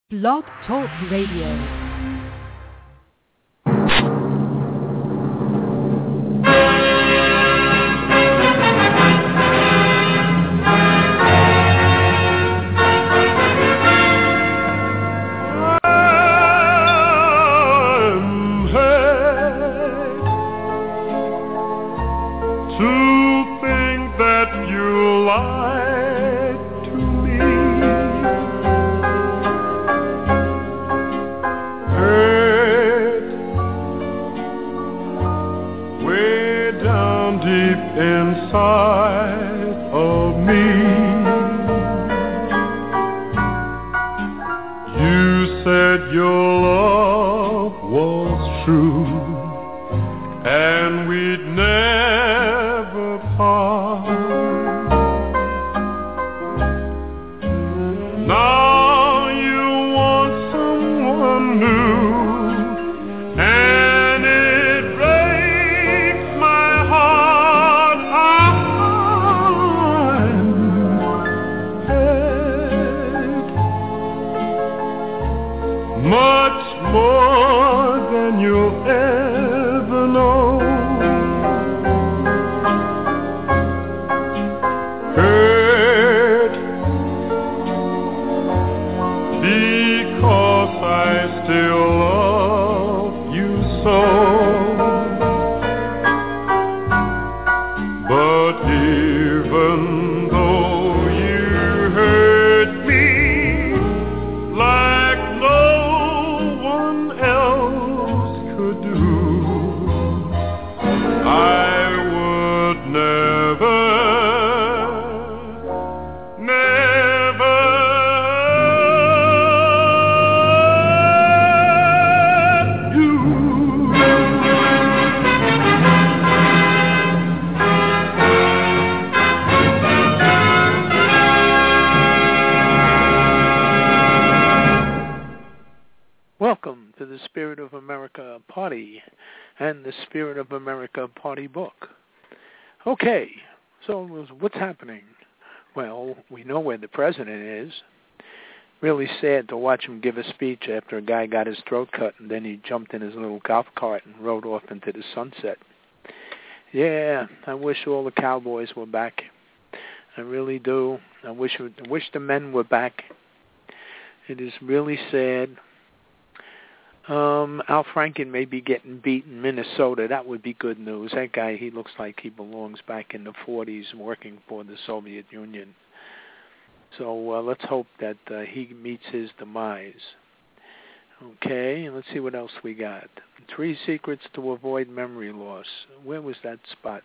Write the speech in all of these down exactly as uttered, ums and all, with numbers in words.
Blog Talk Radio. Okay, so what's happening? Well, we know where the president is. Really sad to watch him give a speech after a guy got his throat cut and then he jumped in his little golf cart and rode off into the sunset. Yeah, I wish all the cowboys were back. I really do. I wish I wish the men were back. It is really sad. Um, Al Franken may be getting beat in Minnesota. That would be good news. That guy, he looks like he belongs back in the forties working for the Soviet Union. So uh, let's hope that uh, he meets his demise. Okay, let's see what else we got. Three secrets to avoid memory loss. Where was that spot?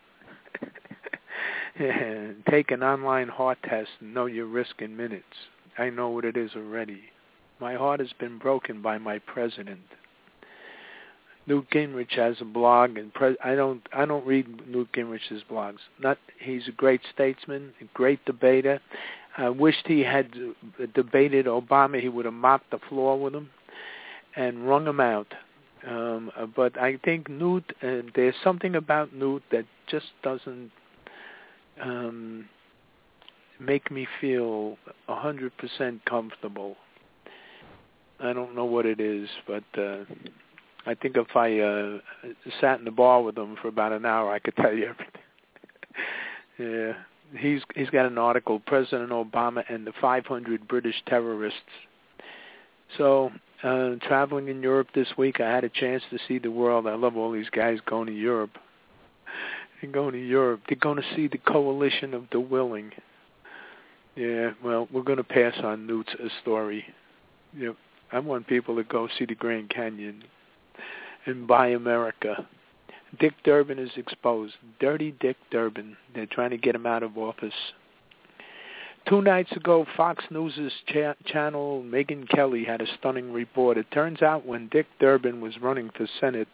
Take an online heart test and know your risk in minutes. I know what it is already. My heart has been broken by my president. Newt Gingrich has a blog, and pre- I don't. I don't read Newt Gingrich's blogs. Not. He's a great statesman, a great debater. I wished he had debated Obama. He would have mopped the floor with him and wrung him out. Um, but I think Newt. Uh, there's something about Newt that just doesn't um, make me feel a hundred percent comfortable. I don't know what it is, but uh, I think if I uh, sat in the bar with him for about an hour, I could tell you everything. Yeah, he's he's got an article, President Obama and the five hundred British terrorists. So, uh, traveling in Europe this week, I had a chance to see the world. I love all these guys going to Europe. They're going to Europe. They're going to see the coalition of the willing. Yeah, well, we're going to pass on Newt's story. Yep. I want people to go see the Grand Canyon and buy America. Dick Durbin is exposed. Dirty Dick Durbin. They're trying to get him out of office. Two nights ago, Fox News' cha- channel, Megyn Kelly, had a stunning report. It turns out when Dick Durbin was running for Senate,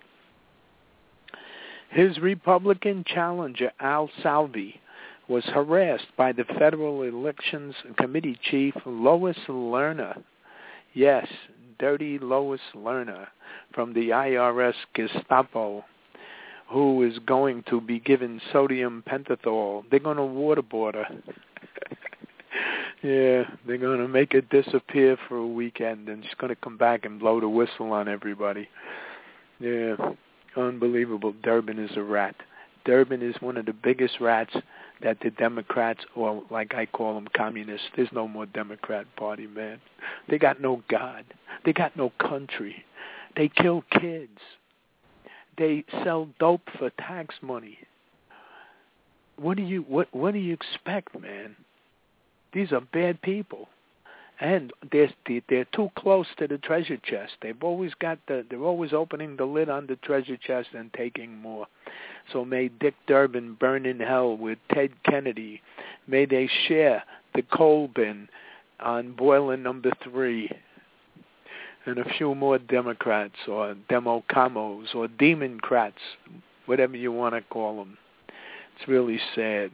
his Republican challenger, Al Salvi, was harassed by the Federal Elections Committee chief, Lois Lerner. Yes, dirty Lois Lerner from the I R S Gestapo, who is going to be given sodium pentothal. They're going to waterboard her. Yeah, they're going to make it disappear for a weekend, and she's going to come back and blow the whistle on everybody. Yeah, unbelievable. Durbin is a rat. Durbin is one of the biggest rats that the Democrats, or like I call them, communists, there's no more Democrat Party, man. They got no God. They got no country. They kill kids. They sell dope for tax money. What do you what what do you expect, man? These are bad people, and they're they're too close to the treasure chest. They've always got the they're always opening the lid on the treasure chest and taking more. So may Dick Durbin burn in hell with Ted Kennedy. May they share the coal bin on boiler number three, and a few more Democrats or Democamos or Democrats, whatever you want to call them. It's really sad.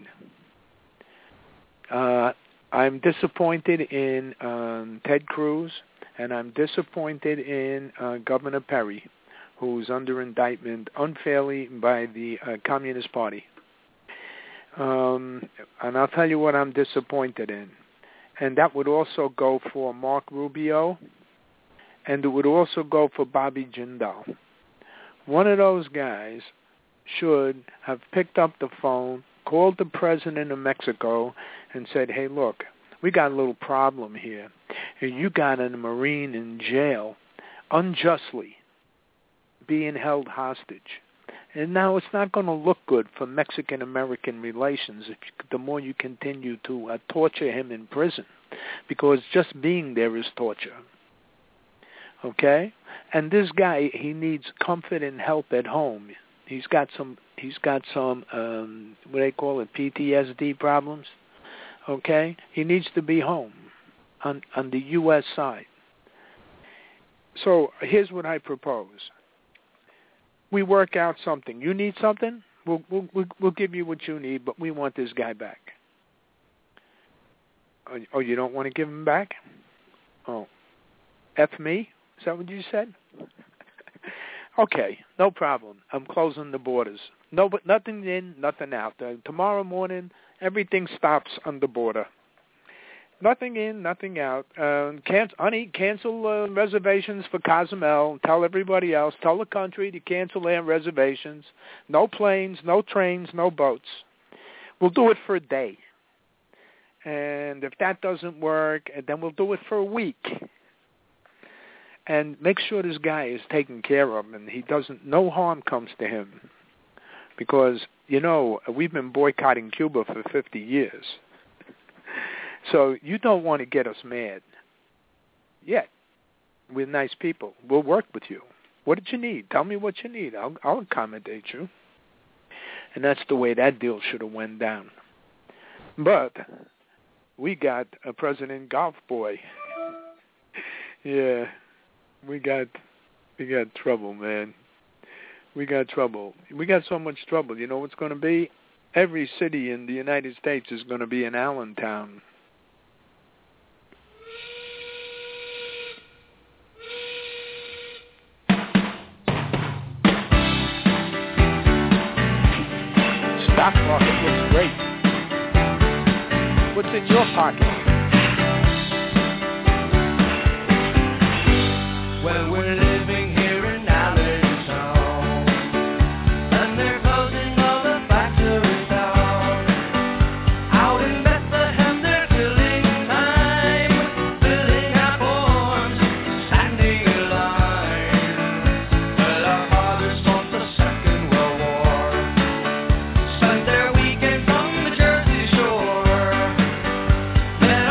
Uh, I'm disappointed in um, Ted Cruz, and I'm disappointed in uh, Governor Perry, who's under indictment unfairly by the uh, Communist Party. Um, and I'll tell you what I'm disappointed in. And that would also go for Mark Rubio, and it would also go for Bobby Jindal. One of those guys should have picked up the phone, called the president of Mexico, and said, hey, look, we got a little problem here. You got a Marine in jail unjustly being held hostage. And now it's not going to look good for Mexican-American relations if you, the more you continue to uh, torture him in prison, because just being there is torture. Okay? And this guy, he needs comfort and help at home. He's got some, he's got some, um, what do they call it, P T S D problems. Okay? He needs to be home on, on the U S side. So here's what I propose. We work out something. You need something? We'll, we'll, we'll give you what you need, but we want this guy back. Oh, you don't want to give him back? Oh, F me? Is that what you said? Okay, no problem. I'm closing the borders. No, but nothing in, nothing out. Uh, tomorrow morning, everything stops on the border. Nothing in, nothing out. Uh, can't, honey, cancel uh, reservations for Cozumel. Tell everybody else. Tell the country to cancel their reservations. No planes, no trains, no boats. We'll do it for a day. And if that doesn't work, then we'll do it for a week. And make sure this guy is taken care of and he doesn't, no harm comes to him. Because, you know, we've been boycotting Cuba for fifty years. So you don't want to get us mad yet. We're nice people. We'll work with you. What did you need? Tell me what you need. I'll, I'll accommodate you. And that's the way that deal should have went down. But we got a President Golf Boy. Yeah, we got we got trouble, man. We got trouble. We got so much trouble. You know what's going to be? Every city in the United States is going to be an Allentown. Stock market looks great. What's in your pocket? Well, we're living here in Allentown, and they're closing all the factories down. Out in Bethlehem, they're killing time, filling our forms, standing in line. Well, our fathers fought the Second World War, spent their weekends on the Jersey Shore. Then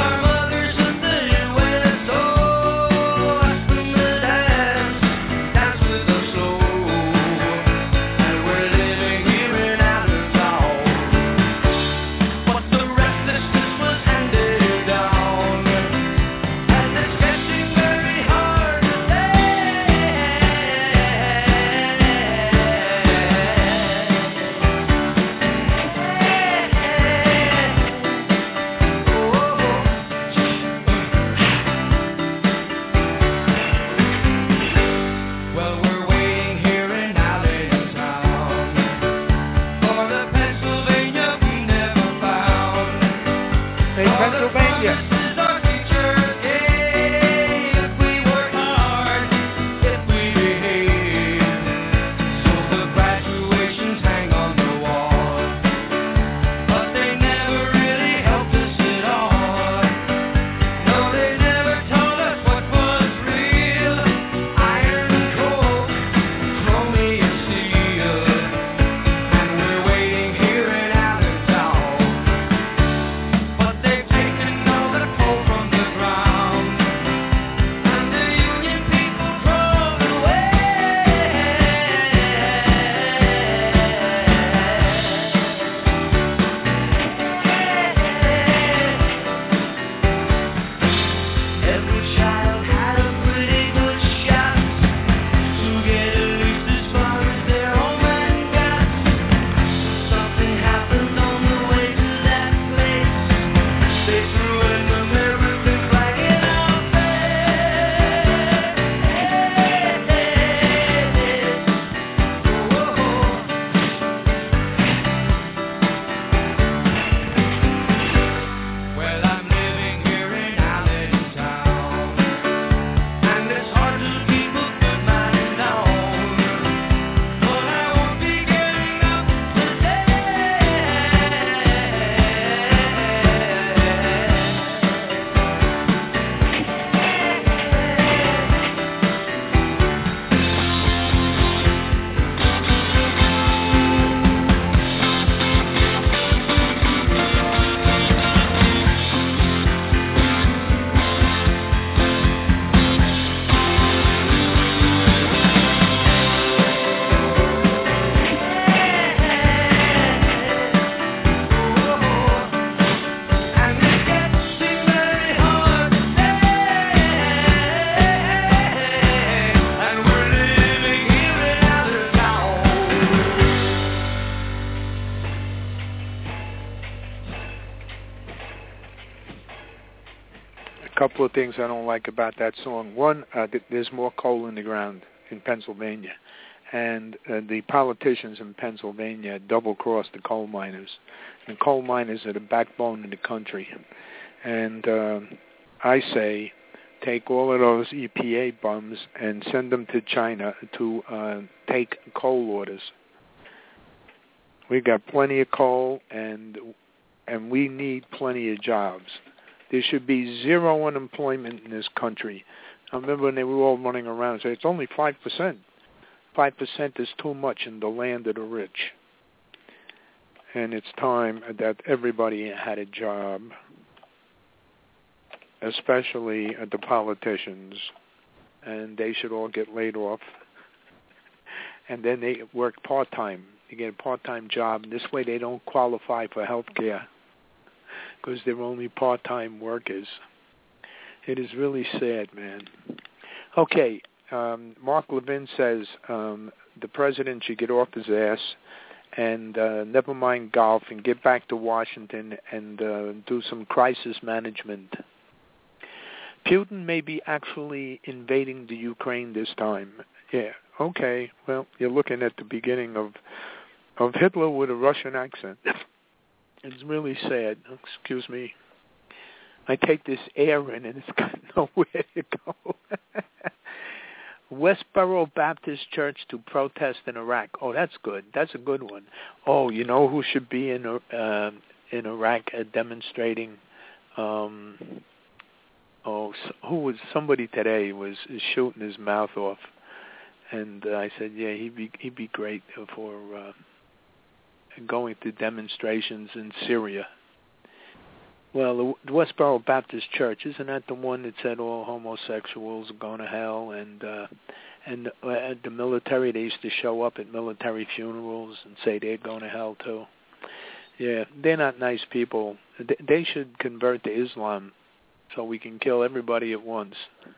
couple of things I don't like about that song. One, uh, th- there's more coal in the ground in Pennsylvania, and uh, the politicians in Pennsylvania double-cross the coal miners. And coal miners are the backbone of the country. And uh, I say, take all of those E P A bums and send them to China to uh, take coal orders. We got plenty of coal, and and we need plenty of jobs. There should be zero unemployment in this country. I remember when they were all running around and saying, it's only five percent. five percent is too much in the land of the rich. And it's time that everybody had a job, especially the politicians, and they should all get laid off. And then they work part-time. They get a part-time job, and this way they don't qualify for health care because they're only part-time workers. It is really sad, man. Okay, um, Mark Levin says um, the president should get off his ass and uh, never mind golf and get back to Washington and uh, do some crisis management. Putin may be actually invading the Ukraine this time. Yeah, okay. Well, you're looking at the beginning of of Hitler with a Russian accent. It's really sad. Excuse me. I take this air in and it's got nowhere to go. Westboro Baptist Church to protest in Iraq. Oh, that's good. That's a good one. Oh, you know who should be in uh, in Iraq uh, demonstrating? Um, oh, who was somebody today was shooting his mouth off, and uh, I said, yeah, he'd be he'd be great for uh, going to demonstrations in Syria. Well, the Westboro Baptist Church, isn't that the one that said all homosexuals are going to hell? And uh, and uh, at the military, they used to show up at military funerals and say they're going to hell too. Yeah, they're not nice people. They should convert to Islam so we can kill everybody at once.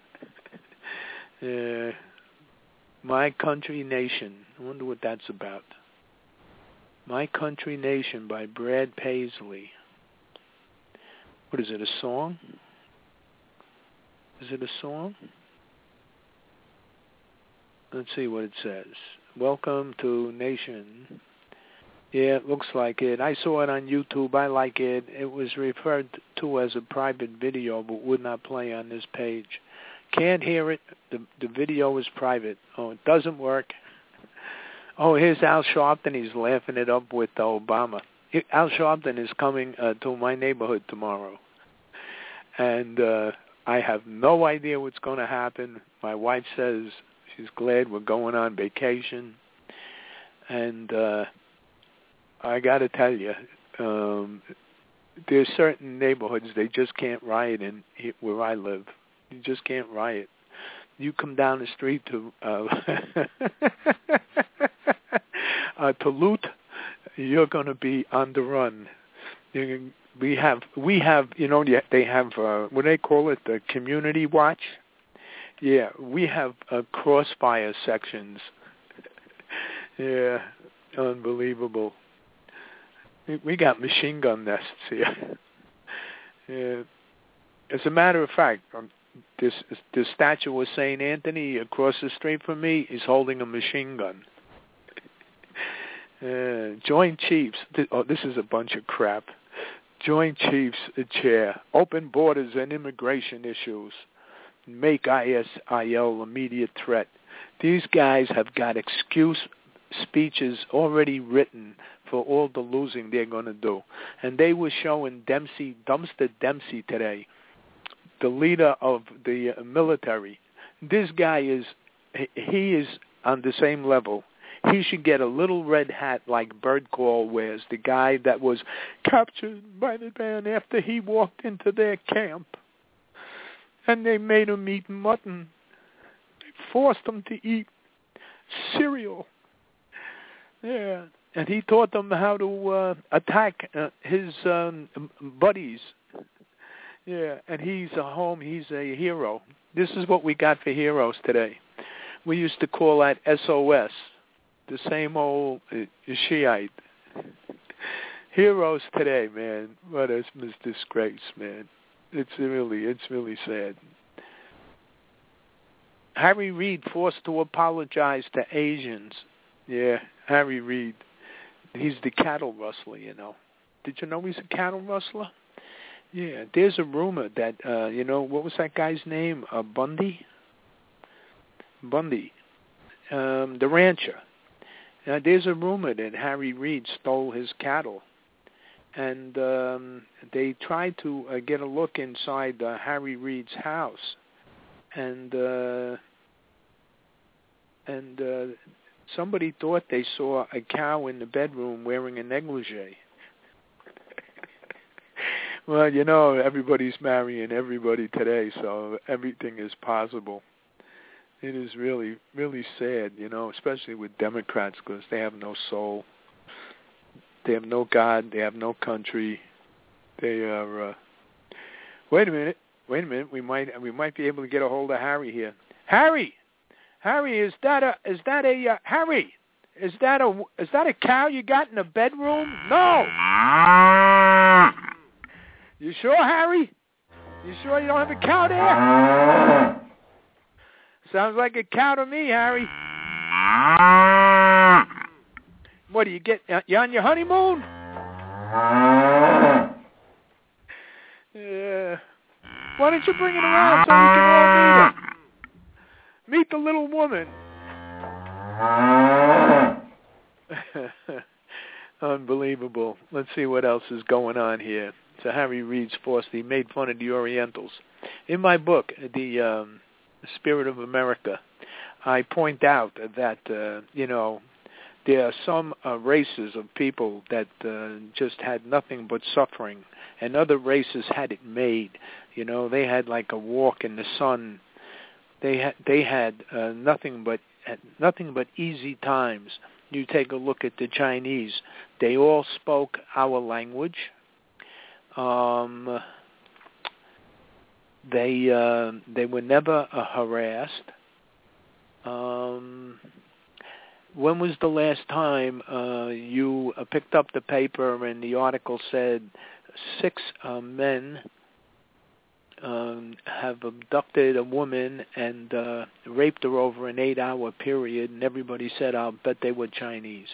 uh, My Country Nation. I wonder what that's about. My Country Nation by Brad Paisley. What is it, a song? Is it a song? Let's see what it says. Welcome to Nation. Yeah, it looks like it. I saw it on YouTube. I like it. It was referred to as a private video, but would not play on this page. Can't hear it. The, the video is private. Oh, it doesn't work. Oh, here's Al Sharpton. He's laughing it up with Obama. Al Sharpton is coming uh, to my neighborhood tomorrow. And uh, I have no idea what's going to happen. My wife says she's glad we're going on vacation. And uh, I got to tell you, um, there's certain neighborhoods they just can't riot in where I live. You just can't riot. You come down the street to uh, uh, to loot, you're going to be on the run. You, we have, we have, you know, they have, uh, what do they call it, the community watch? Yeah, we have uh, crossfire sections. Yeah, unbelievable. We got machine gun nests here. Yeah. As a matter of fact, um, this this statue of Saint Anthony across the street from me is holding a machine gun. Uh, Joint Chiefs, th- oh, this is a bunch of crap. Joint Chiefs chair, open borders and immigration issues, make I S I L immediate threat. These guys have got excuse speeches already written for all the losing they're going to do. And they were showing Dempsey, Dumpster Dempsey today, the leader of the military. This guy is, he is on the same level. He should get a little red hat like Bert Gall wears, the guy that was captured by the band after he walked into their camp. And they made him eat mutton. They forced him to eat cereal. Yeah. And he taught them how to uh, attack uh, his um, buddies. Yeah, and he's a home, he's a hero. This is what we got for heroes today. We used to call that S O S. The same old uh, Shiite. Heroes today, man. What a disgrace, man. It's really, it's really sad. Harry Reid forced to apologize to Asians. Yeah, Harry Reid. He's the cattle rustler, you know. Did you know he's a cattle rustler? Yeah, there's a rumor that, uh, you know, what was that guy's name? Uh, Bundy? Bundy. Um, the rancher. Now, there's a rumor that Harry Reid stole his cattle. And um, they tried to uh, get a look inside uh, Harry Reid's house. And uh, and uh, somebody thought they saw a cow in the bedroom wearing a negligee. Well, you know, everybody's marrying everybody today, so everything is possible. It is really, really sad, you know, especially with Democrats, because they have no soul. They have no God. They have no country. They are. Uh... Wait a minute. Wait a minute. We might we might be able to get a hold of Harry here. Harry, Harry, is that a is that a uh, Harry? Is that a is that a cow you got in the bedroom? No. You sure, Harry? You sure you don't have a cow there? Sounds like a cow to me, Harry. What do you get? You on your honeymoon? Yeah. Why don't you bring it around so we can all meet her? Meet the little woman. Unbelievable. Let's see what else is going on here. So Harry Reid's forced. He made fun of the Orientals. In my book, The um, Spirit of America, I point out that, uh, you know, there are some uh, races of people that uh, just had nothing but suffering, and other races had it made. You know, they had like a walk in the sun. They had they had uh, nothing but nothing but easy times. You take a look at the Chinese; they all spoke our language. Um, they uh, they were never uh, harassed. Um, when was the last time uh, you uh, picked up the paper and the article said six uh, men um, have abducted a woman and uh, raped her over an eight-hour period, and everybody said, "I'll bet they were Chinese."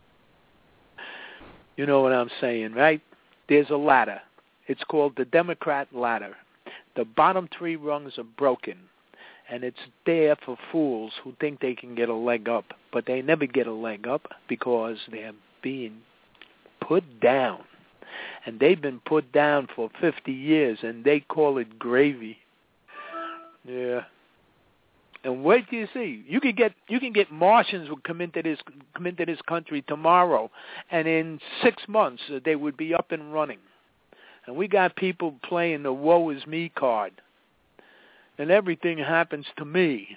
You know what I'm saying, right? There's a ladder. It's called the Democrat ladder. The bottom three rungs are broken, and it's there for fools who think they can get a leg up, but they never get a leg up because they're being put down. And they've been put down for fifty years, and they call it gravy. Yeah. And wait till you see. You can get you can get Martians who come into this come into this country tomorrow, and in six months uh, they would be up and running. And we got people playing the woe is me card. And everything happens to me.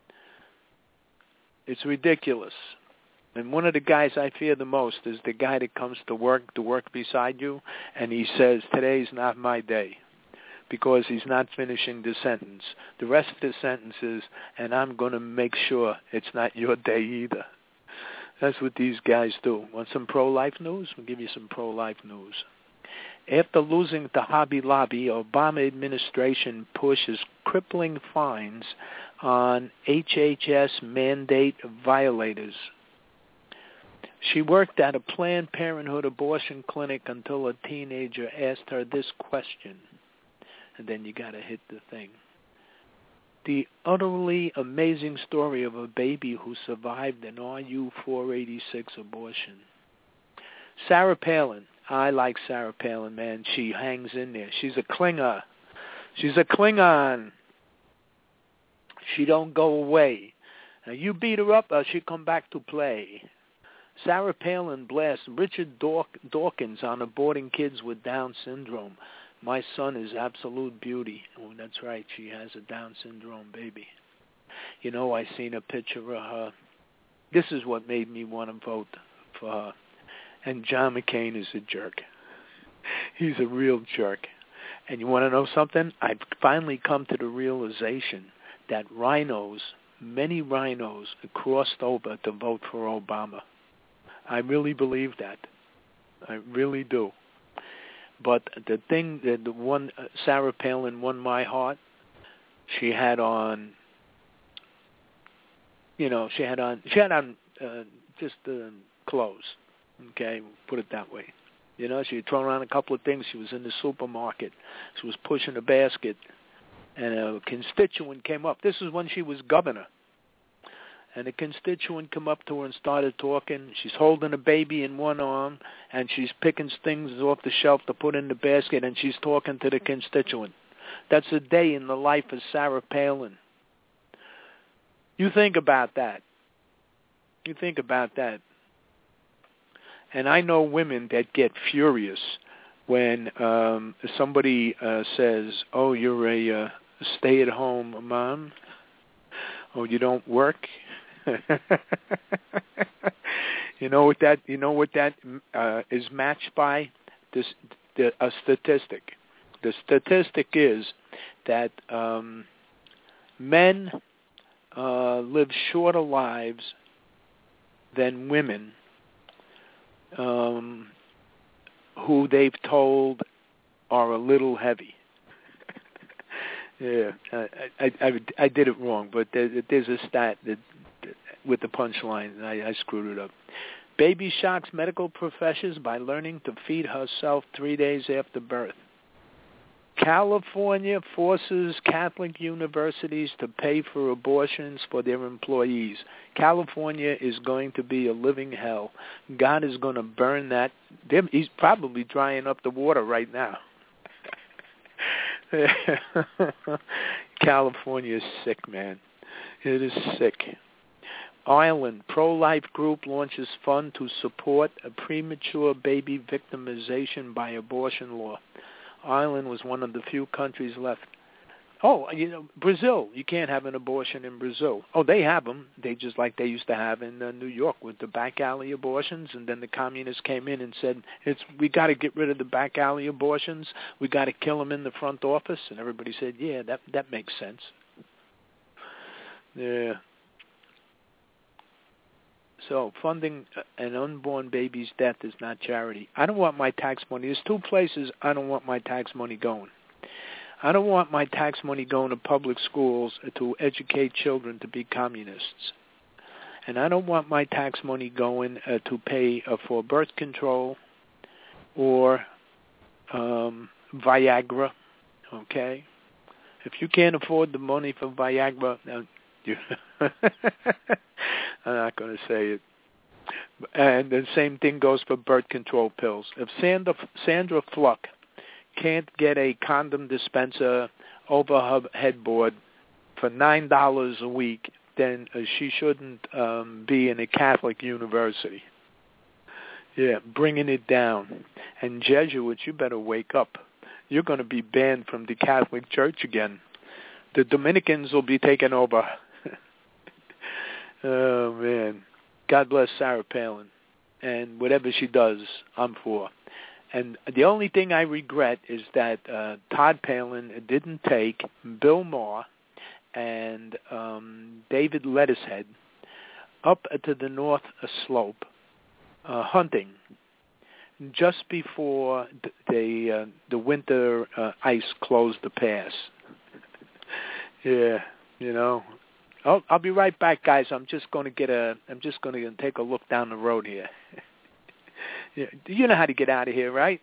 It's ridiculous. And one of the guys I fear the most is the guy that comes to work to work beside you, and he says, "Today's not my day," because he's not finishing the sentence. The rest of the sentence is, "and I'm going to make sure it's not your day either." That's what these guys do. Want some pro-life news? We'll give you some pro-life news. After losing to Hobby Lobby, Obama administration pushes crippling fines on H H S mandate violators. She worked at a Planned Parenthood abortion clinic until a teenager asked her this question. And then you got to hit the thing. The utterly amazing story of a baby who survived an R U four eighty-six abortion. Sarah Palin. I like Sarah Palin, man. She hangs in there. She's a Klinger. She's a Klingon. She don't go away. Now, you beat her up, uh, she come back to play. Sarah Palin blasts Richard Daw- Dawkins on aborting kids with Down syndrome. My son is absolute beauty. Oh, that's right. She has a Down syndrome baby. You know, I seen a picture of her. This is what made me want to vote for her. And John McCain is a jerk. He's a real jerk. And you want to know something? I've finally come to the realization that rhinos, many rhinos, crossed over to vote for Obama. I really believe that. I really do. But the thing that the one uh, Sarah Palin won my heart. She had on, you know, she had on, she had on uh, just uh, clothes. Okay, put it that way. You know, she had thrown around a couple of things. She was in the supermarket. She was pushing a basket, and a constituent came up. This is when she was governor. And a constituent came up to her and started talking. She's holding a baby in one arm, and she's picking things off the shelf to put in the basket, and she's talking to the constituent. That's a day in the life of Sarah Palin. You think about that. You think about that. And I know women that get furious when um, somebody uh, says, oh, you're a uh, stay-at-home mom, oh, you don't work. You know what that? You know what that uh, is matched by? This the, a statistic. The statistic is that um, men uh, live shorter lives than women um, who they've told are a little heavy. Yeah, I, I, I, I did it wrong, but there, there's a stat that, with the punchline, I, I screwed it up. Baby shocks medical professions by learning to feed herself three days after birth. California forces Catholic universities to pay for abortions for their employees. California is going to be a living hell. God is going to burn that. He's probably drying up the water right now. California is sick, man. It is sick. Ireland, pro-life group launches fund to support a premature baby victimization by abortion law. Ireland was one of the few countries left. Oh, you know, Brazil. You can't have an abortion in Brazil. Oh, they have them. They just like they used to have in uh, New York with the back alley abortions. And then the communists came in and said, "It's we got to get rid of the back alley abortions. We got to kill them in the front office." And everybody said, "Yeah, that that makes sense." Yeah. So funding an unborn baby's death is not charity. I don't want my tax money. There's two places I don't want my tax money going. I don't want my tax money going to public schools to educate children to be communists. And I don't want my tax money going uh, to pay uh, for birth control or um, Viagra, okay? If you can't afford the money for Viagra, uh, you I'm not going to say it. And the same thing goes for birth control pills. If Sandra, Sandra Fluck can't get a condom dispenser over her headboard for nine dollars a week, then uh, she shouldn't um, be in a Catholic university. Yeah, bringing it down. And Jesuits, you better wake up. You're going to be banned from the Catholic Church again. The Dominicans will be taken over. Oh, man. God bless Sarah Palin. And whatever she does, I'm for. And the only thing I regret is that uh, Todd Palin didn't take Bill Maher and um, David Lettucehead up to the North Slope uh, hunting just before the uh, the winter uh, ice closed the pass. Yeah, you know. Oh, I'll be right back, guys. I'm just going to get a. I'm just going to take a look down the road here. Yeah, you know how to get out of here, right?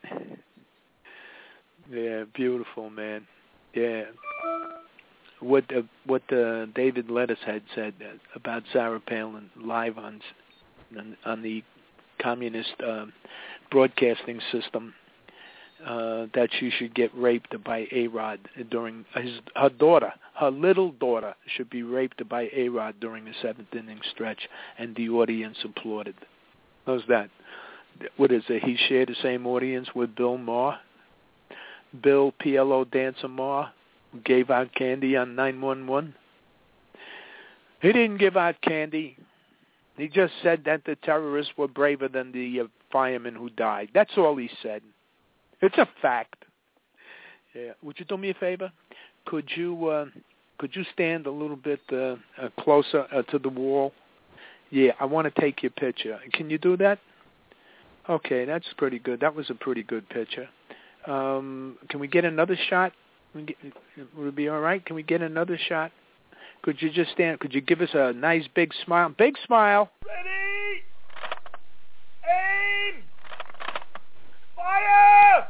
Yeah, beautiful, man. Yeah. What uh, what uh, David Lettucehead said about Sarah Palin live on on the communist uh, broadcasting system, uh, that she should get raped by A-Rod during his her daughter, her little daughter, should be raped by A-Rod during the seventh inning stretch, and the audience applauded. How's that? What is it? He shared the same audience with Bill Maher. Bill P L O Dancer Maher gave out candy on nine one one. He didn't give out candy. He just said that the terrorists were braver than the uh, firemen who died. That's all he said. It's a fact. Yeah. Would you do me a favor? Could you uh, could you stand a little bit uh, uh, closer uh, to the wall? Yeah, I want to take your picture. Can you do that? Okay, that's pretty good. That was a pretty good picture. Um, can we get another shot? Would it be all right? Can we get another shot? Could you just stand? Could you give us a nice big smile? Big smile. Ready! Aim! Fire!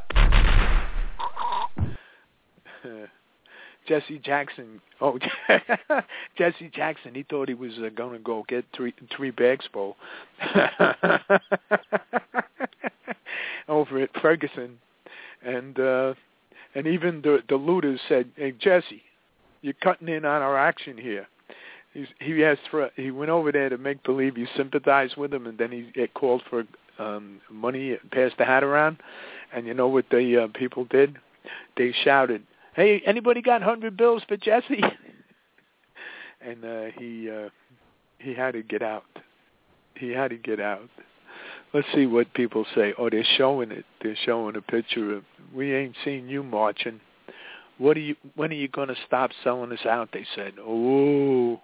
Jesse Jackson. Oh, Jesse Jackson. He thought he was uh, going to go get three three bags full over at Ferguson, and uh, and even the the looters said, "Hey, Jesse, you're cutting in on our action here." He's, he asked for. He went over there to make believe he sympathized with him, and then he it called for um, money, passed the hat around, and you know what the uh, people did? They shouted, "Hey, anybody got hundred bills for Jesse?" And uh, he uh, he had to get out. He had to get out. Let's see what people say. Oh, they're showing it. They're showing a picture of. We ain't seen you marching. What are you? When are you going to stop selling us out? They said. Oh,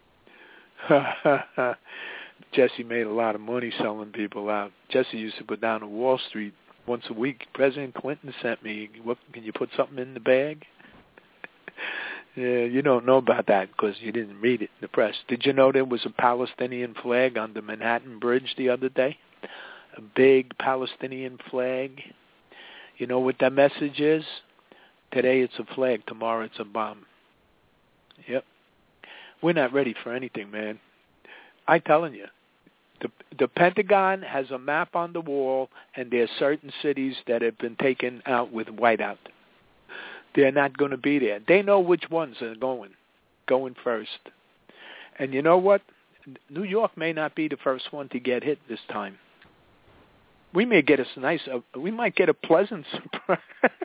Jesse made a lot of money selling people out. Jesse used to go down to Wall Street once a week. President Clinton sent me. What, can you put something in the bag? Yeah, you don't know about that because you didn't read it in the press. Did you know there was a Palestinian flag on the Manhattan Bridge the other day? A big Palestinian flag. You know what that message is? Today it's a flag, tomorrow it's a bomb. Yep. We're not ready for anything, man. I'm telling you. The, the Pentagon has a map on the wall, and there are certain cities that have been taken out with whiteout. They're not going to be there. They know which ones are going, going first. And you know what? New York may not be the first one to get hit this time. We may get a nice, uh, we might get a pleasant surprise.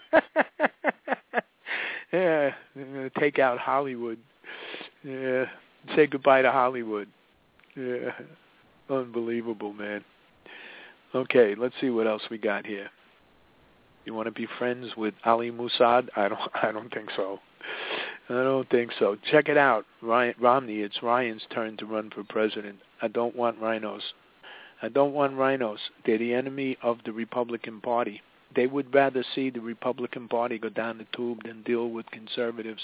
Yeah, take out Hollywood. Yeah, say goodbye to Hollywood. Yeah, unbelievable, man. Okay, let's see what else we got here. You want to be friends with Ali Mossad? I don't. I don't think so. I don't think so. Check it out, Ryan, Romney. It's Ryan's turn to run for president. I don't want rhinos. I don't want rhinos. They're the enemy of the Republican Party. They would rather see the Republican Party go down the tube than deal with conservatives.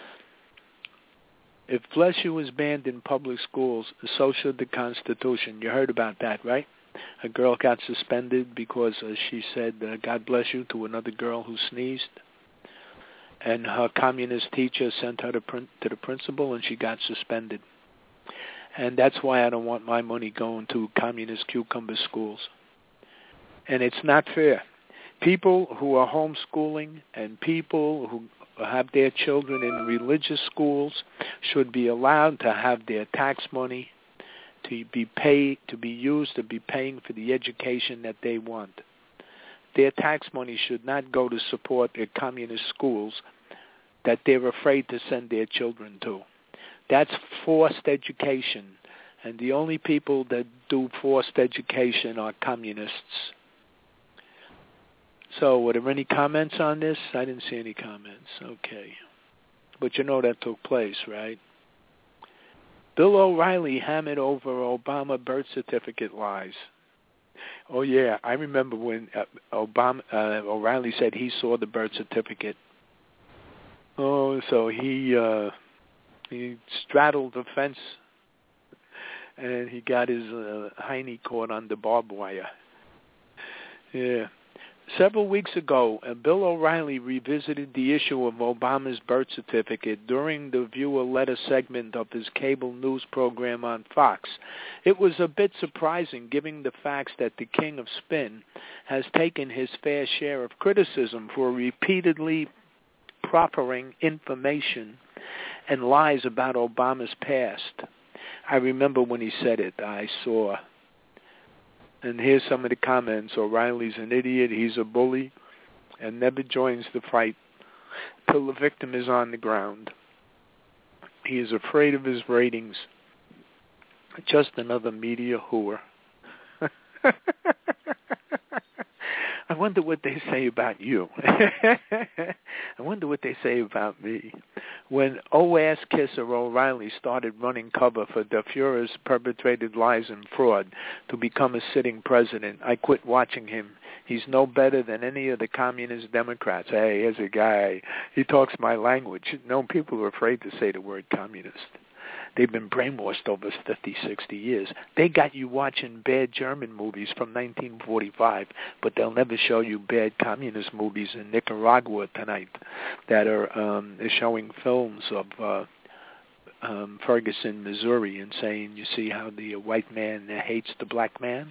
If Flesher was banned in public schools, so should the Constitution. You heard about that, right? A girl got suspended because uh, she said, uh, God bless you, to another girl who sneezed. And her communist teacher sent her to, prin- to the principal, and she got suspended. And that's why I don't want my money going to communist cucumber schools. And it's not fair. People who are homeschooling and people who have their children in religious schools should be allowed to have their tax money to be paid, to be used to be paying for the education that they want. Their tax money should not go to support their communist schools that they're afraid to send their children to. That's forced education, and the only people that do forced education are communists. So, were there any comments on this? I didn't see any comments. Okay. But you know that took place, right? Bill O'Reilly hammered over Obama birth certificate lies. Oh, yeah. I remember when uh, Obama uh, O'Reilly said he saw the birth certificate. Oh, so he uh, he straddled the fence and he got his uh, hiney caught on the barbed wire. Yeah. Several weeks ago, uh, Bill O'Reilly revisited the issue of Obama's birth certificate during the Viewer Letter segment of his cable news program on Fox. It was a bit surprising, given the facts that the King of Spin has taken his fair share of criticism for repeatedly proffering information and lies about Obama's past. I remember when he said it, I saw... And here's some of the comments. O'Reilly's an idiot, he's a bully, and never joins the fight till the victim is on the ground. He is afraid of his ratings. Just another media whore. I wonder what they say about you. I wonder what they say about me. When O-ass kisser O'Reilly started running cover for the Fuhrer's perpetrated lies and fraud to become a sitting president, I quit watching him. He's no better than any of the communist Democrats. Hey, here's a guy. He talks my language. No, people are afraid to say the word communist. They've been brainwashed over fifty, sixty years. They got you watching bad German movies from nineteen forty-five, but they'll never show you bad communist movies in Nicaragua tonight that are um, showing films of uh, um, Ferguson, Missouri, and saying, you see how the uh, white man uh, hates the black man?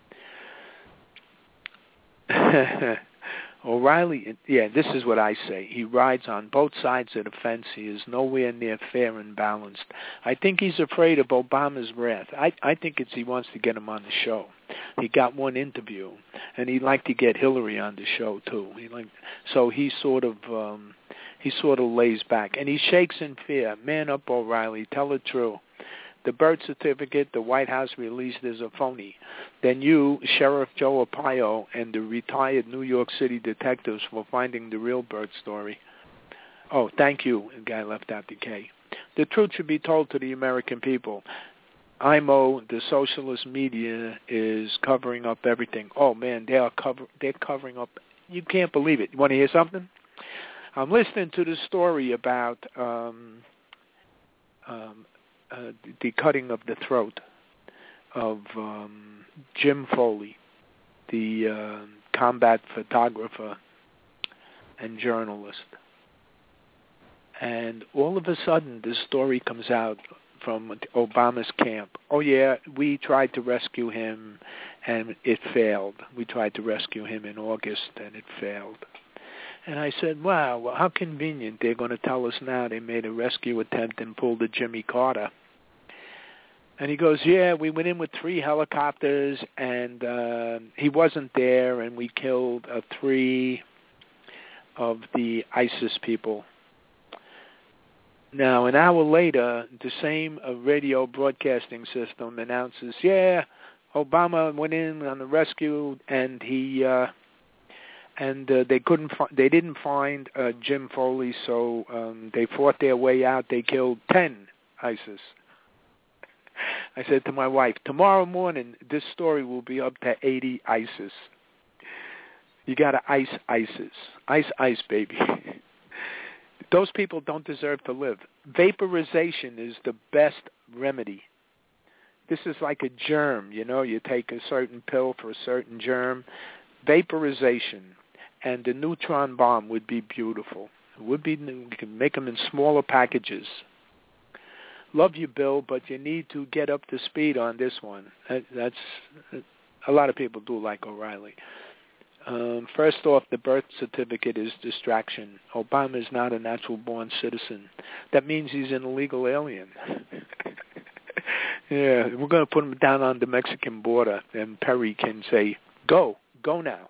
O'Reilly, yeah, this is what I say. He rides on both sides of the fence. He is nowhere near fair and balanced. I think he's afraid of Obama's wrath. I, I think it's he wants to get him on the show. He got one interview, and he'd like to get Hillary on the show too. He like so he sort of um, he sort of lays back, and he shakes in fear. Man up, O'Reilly. Tell the truth. The birth certificate the White House released is a phony. Then you, Sheriff Joe Arpaio, and the retired New York City detectives for finding the real birth story. Oh, thank you. The guy left out the K. The truth should be told to the American people. I M O, the socialist media, is covering up everything. Oh, man, they are cover, they're covering up. You can't believe it. You want to hear something? I'm listening to this story about um, um, Uh, the cutting of the throat of um, Jim Foley, the uh, combat photographer and journalist. And all of a sudden, this story comes out from Obama's camp. Oh, yeah, we tried to rescue him, and it failed. We tried to rescue him in August, and it failed. And I said, wow, well, how convenient. They're going to tell us now they made a rescue attempt and pulled a Jimmy Carter. And he goes, yeah, we went in with three helicopters, and uh, he wasn't there, and we killed uh, three of the ISIS people. Now, an hour later, the same uh, radio broadcasting system announces, yeah, Obama went in on the rescue, and he... Uh, And uh, they couldn't, fi- they didn't find uh, Jim Foley, so um, they fought their way out. They killed ten ISIS. I said to my wife, tomorrow morning this story will be up to eighty ISIS. You got to ice ISIS, ice, ice, baby. Those people don't deserve to live. Vaporization is the best remedy. This is like a germ, you know. You take a certain pill for a certain germ. Vaporization. And the neutron bomb would be beautiful. It would be. You can make them in smaller packages. Love you, Bill, but you need to get up to speed on this one. That, that's a lot of people do like O'Reilly. Um, first off, the birth certificate is distraction. Obama is not a natural-born citizen. That means he's an illegal alien. Yeah, we're going to put him down on the Mexican border, and Perry can say, "Go, go now."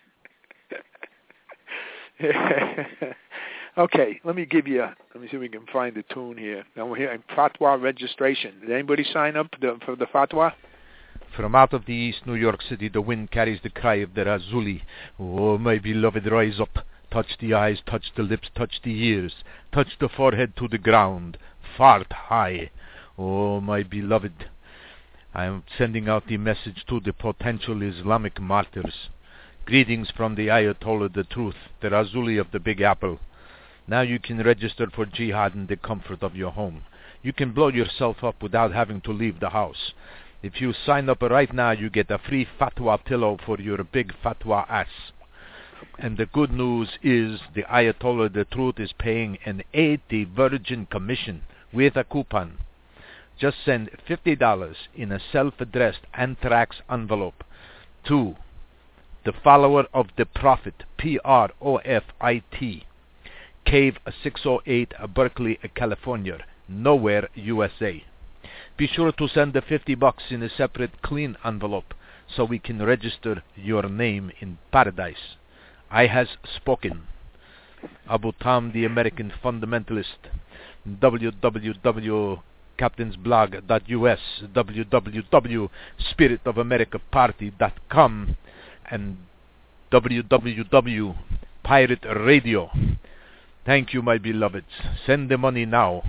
Okay, let me give you, a, let me see if we can find the tune here. Now we're here in fatwa registration. Did anybody sign up the, for the fatwa? From out of the east New York City, the wind carries the cry of the Razuli. Oh, my beloved, rise up. Touch the eyes, touch the lips, touch the ears. Touch the forehead to the ground. Fart high. Oh, my beloved. I am sending out the message to the potential Islamic martyrs. Greetings from the Ayatollah, the truth, the Razuli of the Big Apple. Now you can register for jihad in the comfort of your home. You can blow yourself up without having to leave the house. If you sign up right now, you get a free fatwa pillow for your big fatwa ass. And the good news is the Ayatollah, the truth, is paying an eighty virgin commission with a coupon. Just send fifty dollars in a self-addressed anthrax envelope to the follower of the Prophet, P R O F I T, Cave six oh eight, Berkeley, California, Nowhere, U S A. Be sure to send the fifty bucks in a separate clean envelope so we can register your name in paradise. I has spoken. Abu Tam, the American fundamentalist. w w w dot captains blog dot u s, w w w dot spirit of america party dot com, and w w w dot pirate radio. Thank you, my beloveds. Send the money now.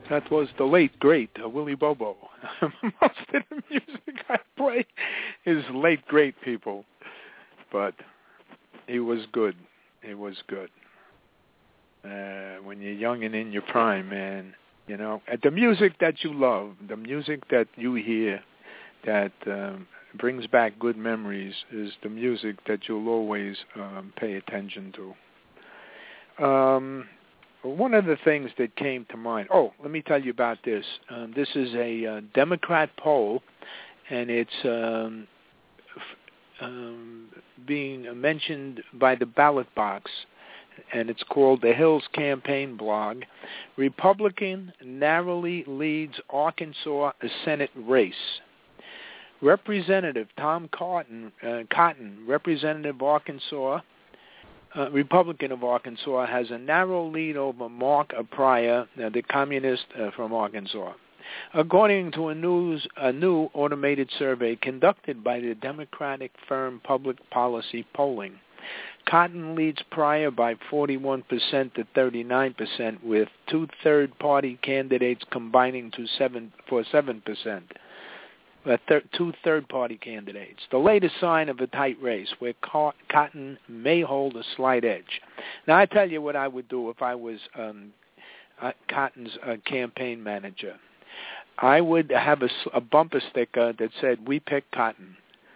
That was the late, great uh, Willie Bobo. Most of the music I play is late, great people. But he was good. He was good. Uh, when you're young and in your prime, man, you know, uh, the music that you love, the music that you hear that um, brings back good memories is the music that you'll always um, pay attention to. Um, one of the things that came to mind, oh, let me tell you about this. Um, this is a uh, Democrat poll, and it's um, f- um, being mentioned by the ballot box, and it's called the Hills Campaign Blog. Republican narrowly leads Arkansas Senate race. Representative Tom Cotton, uh, Cotton, Representative Arkansas, uh, Republican of Arkansas, has a narrow lead over Mark Pryor, uh, the communist uh, from Arkansas. According to a, news, a new automated survey conducted by the Democratic firm Public Policy Polling, Cotton leads Pryor by forty-one percent to thirty-nine percent, with two third-party candidates combining to seven for seven percent. Uh, thir- two third-party candidates. The latest sign of a tight race where Co- Cotton may hold a slight edge. Now, I tell you what I would do if I was um, uh, Cotton's uh, campaign manager. I would have a, a bumper sticker that said, "We pick Cotton."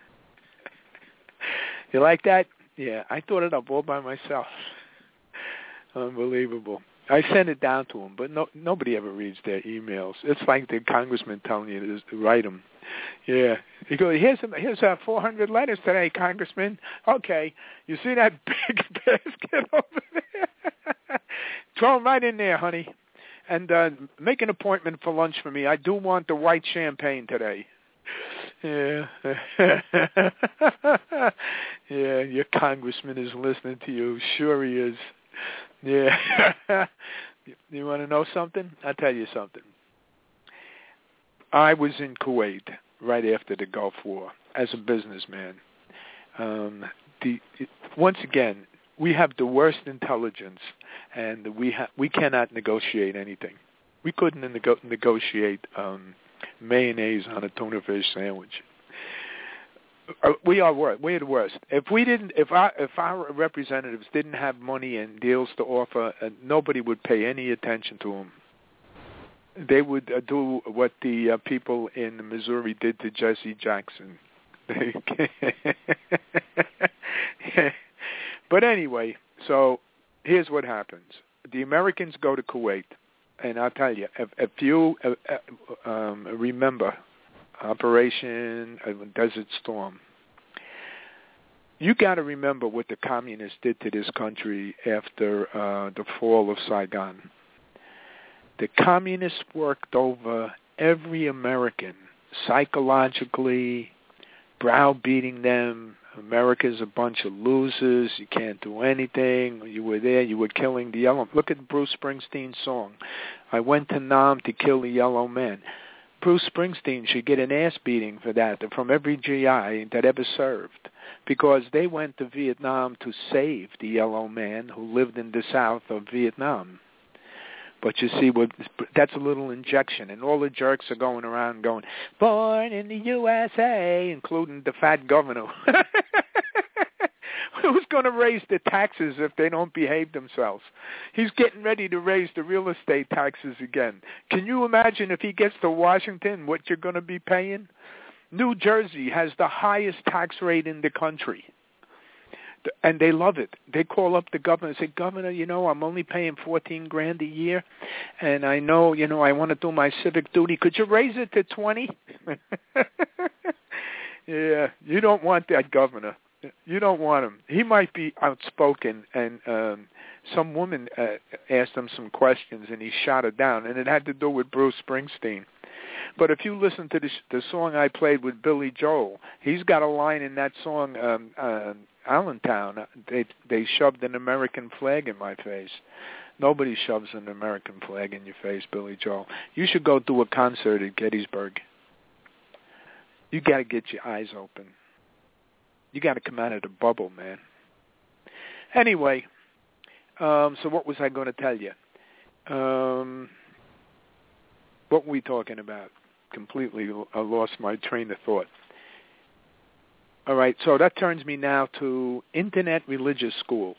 You like that? Yeah, I thought it up all by myself. Unbelievable. I sent it down to him, but no, nobody ever reads their emails. It's like the congressman telling you to, to write them. Yeah. He goes, here's some, here's uh, four hundred letters today, Congressman. Okay. You see that big basket over there? Throw them right in there, honey. And uh, make an appointment for lunch for me. I do want the white champagne today. Yeah. Yeah, your congressman is listening to you. Sure he is. Yeah. You want to know something? I'll tell you something. I was in Kuwait right after the Gulf War as a businessman. Um, the once again, we have the worst intelligence, and we ha- we cannot negotiate anything. We couldn't nego- negotiate um, mayonnaise on a tuna fish sandwich. Uh, we are worse. We're the worst. If we didn't, if our if our representatives didn't have money and deals to offer, uh, nobody would pay any attention to them. They would uh, do what the uh, people in Missouri did to Jesse Jackson. But anyway, so here's what happens. The Americans go to Kuwait, and I'll tell you, if, if you uh, um, remember Operation Desert Storm, you got to remember what the communists did to this country after uh, the fall of Saigon. The communists worked over every American psychologically, browbeating them. America's a bunch of losers. You can't do anything. You were there. You were killing the yellow. Look at Bruce Springsteen's song. I went to Nam to kill the yellow man. Bruce Springsteen should get an ass beating for that from every G I that ever served, because they went to Vietnam to save the yellow man who lived in the south of Vietnam. But you see, what that's a little injection, and all the jerks are going around going, "Born in the U S A," including the fat governor. Who's going to raise the taxes if they don't behave themselves? He's getting ready to raise the real estate taxes again. Can you imagine if he gets to Washington what you're going to be paying? New Jersey has the highest tax rate in the country. And they love it. They call up the governor and say, "Governor, you know, I'm only paying fourteen grand a year, and I know, you know, I want to do my civic duty. Could you raise it to twenty?" Yeah, you don't want that governor. You don't want him. He might be outspoken, and um, some woman uh, asked him some questions, and he shot her down, and it had to do with Bruce Springsteen. But if you listen to the, the song I played with Billy Joel, he's got a line in that song, um, uh, Allentown, they they shoved an American flag in my face. Nobody shoves an American flag in your face, Billy Joel. You should go do a concert at Gettysburg. You got to get your eyes open. You got to come out of the bubble, man. Anyway, um, so what was I going to tell you? Um, what were we talking about? Completely I lost my train of thought. All right, so that turns me now to internet religious schools.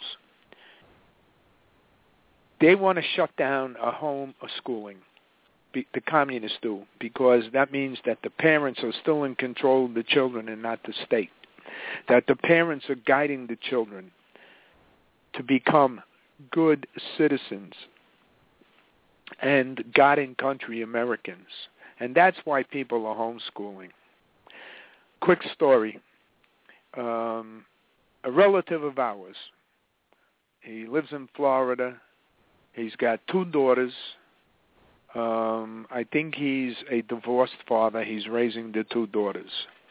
They want to shut down a home of schooling, the communists do, because that means that the parents are still in control of the children and not the state, that the parents are guiding the children to become good citizens and God and country Americans. And that's why people are homeschooling. Quick story. Um, a relative of ours, he lives in Florida. He's got two daughters. Um, I think he's a divorced father. He's raising the two daughters.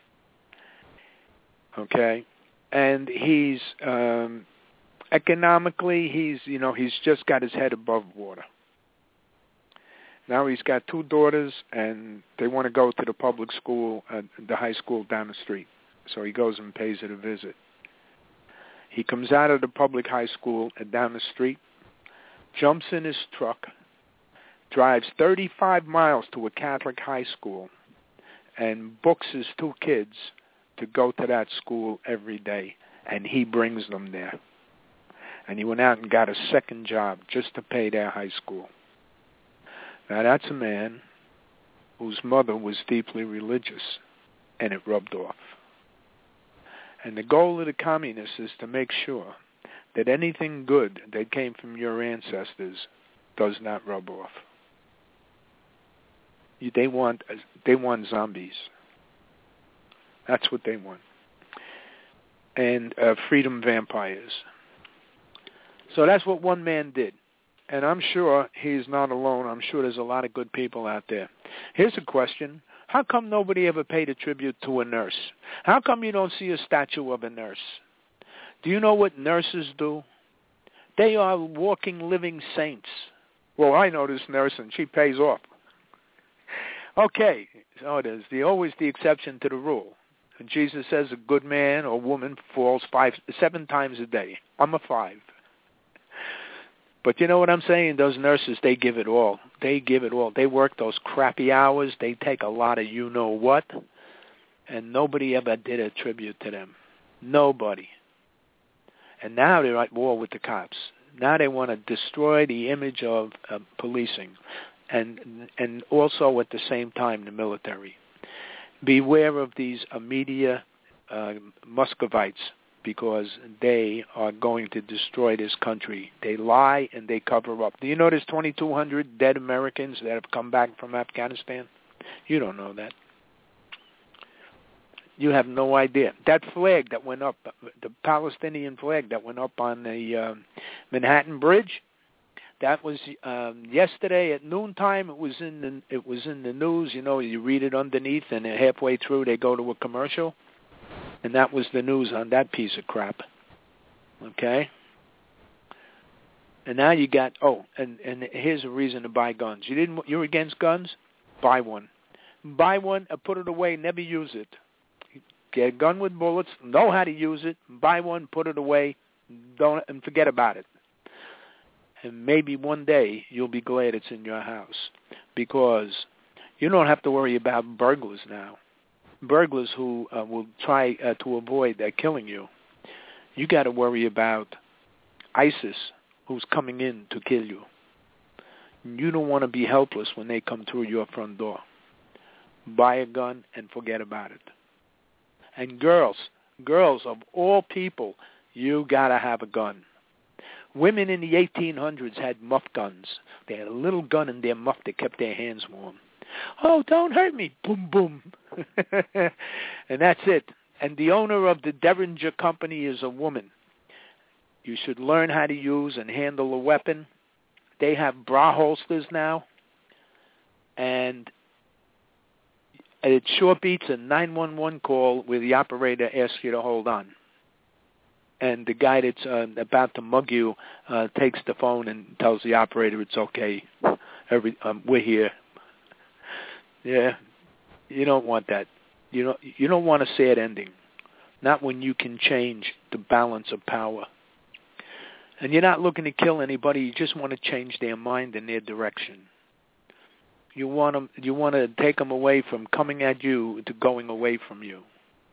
Okay? And he's, um, economically, he's, you know, he's just got his head above water. Now he's got two daughters, and they want to go to the public school, uh, the high school down the street. So he goes and pays it a visit. He comes out of the public high school and down the street, jumps in his truck, drives thirty-five miles to a Catholic high school, and books his two kids to go to that school every day, and he brings them there. And he went out and got a second job just to pay their high school. Now that's a man whose mother was deeply religious, and it rubbed off. And the goal of the communists is to make sure that anything good that came from your ancestors does not rub off. They want they want zombies. That's what they want. And uh, freedom vampires. So that's what one man did. And I'm sure he's not alone. I'm sure there's a lot of good people out there. Here's a question. How come nobody ever paid a tribute to a nurse? How come you don't see a statue of a nurse? Do you know what nurses do? They are walking, living saints. Well, I know this nurse, and she pays off. Okay, so it is. The, always the exception to the rule. And Jesus says a good man or woman falls five, seven times a day. I'm a five. But you know what I'm saying? Those nurses, they give it all. They give it all. They work those crappy hours. They take a lot of you-know-what. And nobody ever did a tribute to them. Nobody. And now they're at war with the cops. Now they want to destroy the image of uh, policing. And and also at the same time the military. Beware of these uh, media uh, Muscovites, because they are going to destroy this country. They lie and they cover up. Do you know there's twenty-two hundred dead Americans that have come back from Afghanistan? You don't know that. You have no idea. That flag that went up, the Palestinian flag that went up on the uh, Manhattan Bridge, that was um, yesterday at noontime. It was in the it was in the news. You know, you read it underneath, and halfway through they go to a commercial. And that was the news on that piece of crap. Okay? And now you got, oh, and, and here's a reason to buy guns. You didn't, you're against guns? Buy one. Buy one and put it away, never use it. Get a gun with bullets, know how to use it, buy one, put it away, don't and forget about it. And maybe one day you'll be glad it's in your house, because you don't have to worry about burglars now. Burglars who uh, will try uh, to avoid uh, killing you. You got to worry about ISIS, who's coming in to kill you. You don't want to be helpless when they come through your front door. Buy a gun and forget about it. And girls, girls of all people, you got to have a gun. Women in the eighteen hundreds had muff guns. They had a little gun in their muff that kept their hands warm. Oh, don't hurt me. Boom, boom. And that's it. And the owner of the Derringer Company is a woman. You should learn how to use and handle a weapon. They have bra holsters now. And it sure beats a nine one one call where the operator asks you to hold on. And the guy that's uh, about to mug you uh, takes the phone and tells the operator it's okay. Every um, we're here. Yeah, you don't want that. You don't. You don't want a sad ending. Not when you can change the balance of power. And you're not looking to kill anybody. You just want to change their mind and their direction. you want them, you want to take them away from coming at you to going away from you.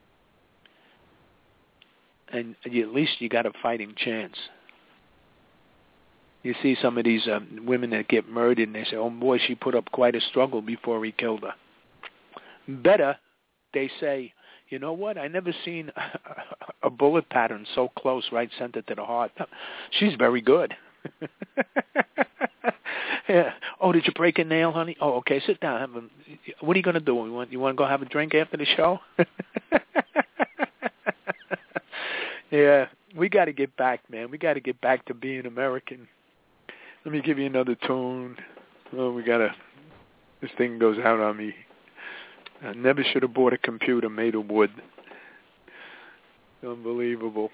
And you, at least you got a fighting chance. You see some of these uh, women that get murdered, and they say, oh, boy, she put up quite a struggle before he killed her. Better, they say, you know what, I never seen a, a bullet pattern so close, right center to the heart. She's very good. Yeah. Oh, did you break a nail, honey? Oh, okay, sit down. Have a, what are you going to do? You want, you want to go have a drink after the show? Yeah, we got to get back, man. We got to get back to being American. Let me give you another tune. Oh, we got to, this thing goes out on me. I never should have bought a computer made of wood. Unbelievable.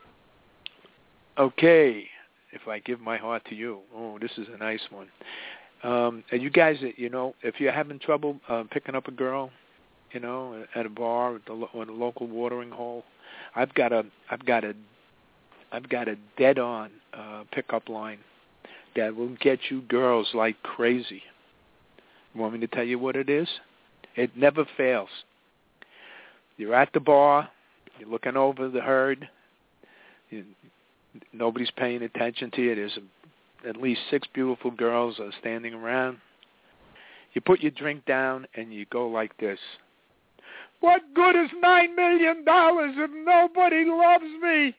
Okay, if I give my heart to you. Oh, this is a nice one. Um, and you guys, you know, if you're having trouble uh, picking up a girl, you know, at a bar at the, or the local watering hole, I've got a, I've got a, I've got a dead-on uh, pickup line that will get you girls like crazy. You want me to tell you what it is? It never fails. You're at the bar, you're looking over the herd, you, nobody's paying attention to you. There's a, at least six beautiful girls are standing around. You put your drink down and you go like this. What good is nine million dollars if nobody loves me?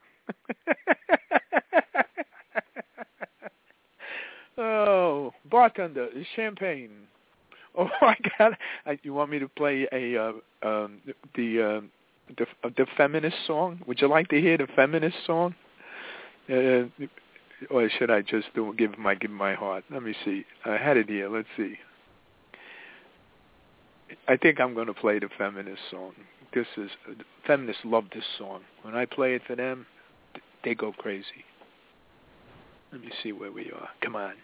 Oh, bartender, champagne. Oh, I got. I, you want me to play a uh, um, the, uh, the the feminist song? Would you like to hear the feminist song? Uh, or should I just do give my give my heart? Let me see. I had it here. Let's see. I think I'm going to play the feminist song. This is feminists love this song. When I play it for them, they go crazy. Let me see where we are. Come on.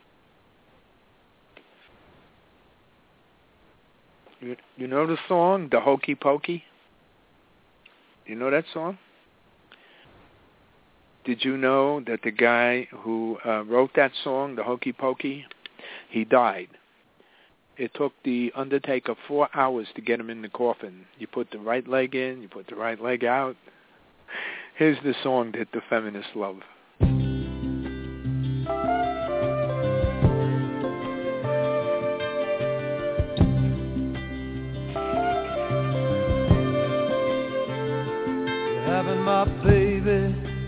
You, you know the song, The Hokey Pokey? You know that song? Did you know that the guy who uh, wrote that song, The Hokey Pokey, he died? It took the undertaker four hours to get him in the coffin. You put the right leg in, you put the right leg out. Here's the song that the feminists love. Having my baby,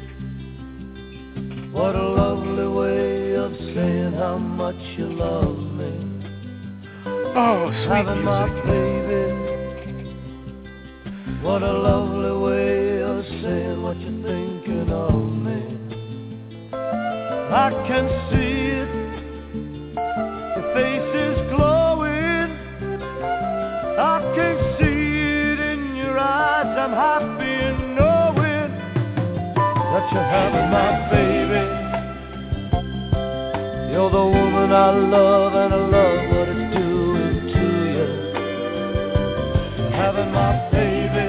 what a lovely way of saying how much you love me. Oh, sweet Having my music. baby, what a lovely way of saying what you're thinking of me. I can see it, your face is glowing. I can see it in your eyes. I'm happy in knowing that you're having my baby. You're the woman I love, and I love what it's doing to you. You're having my baby.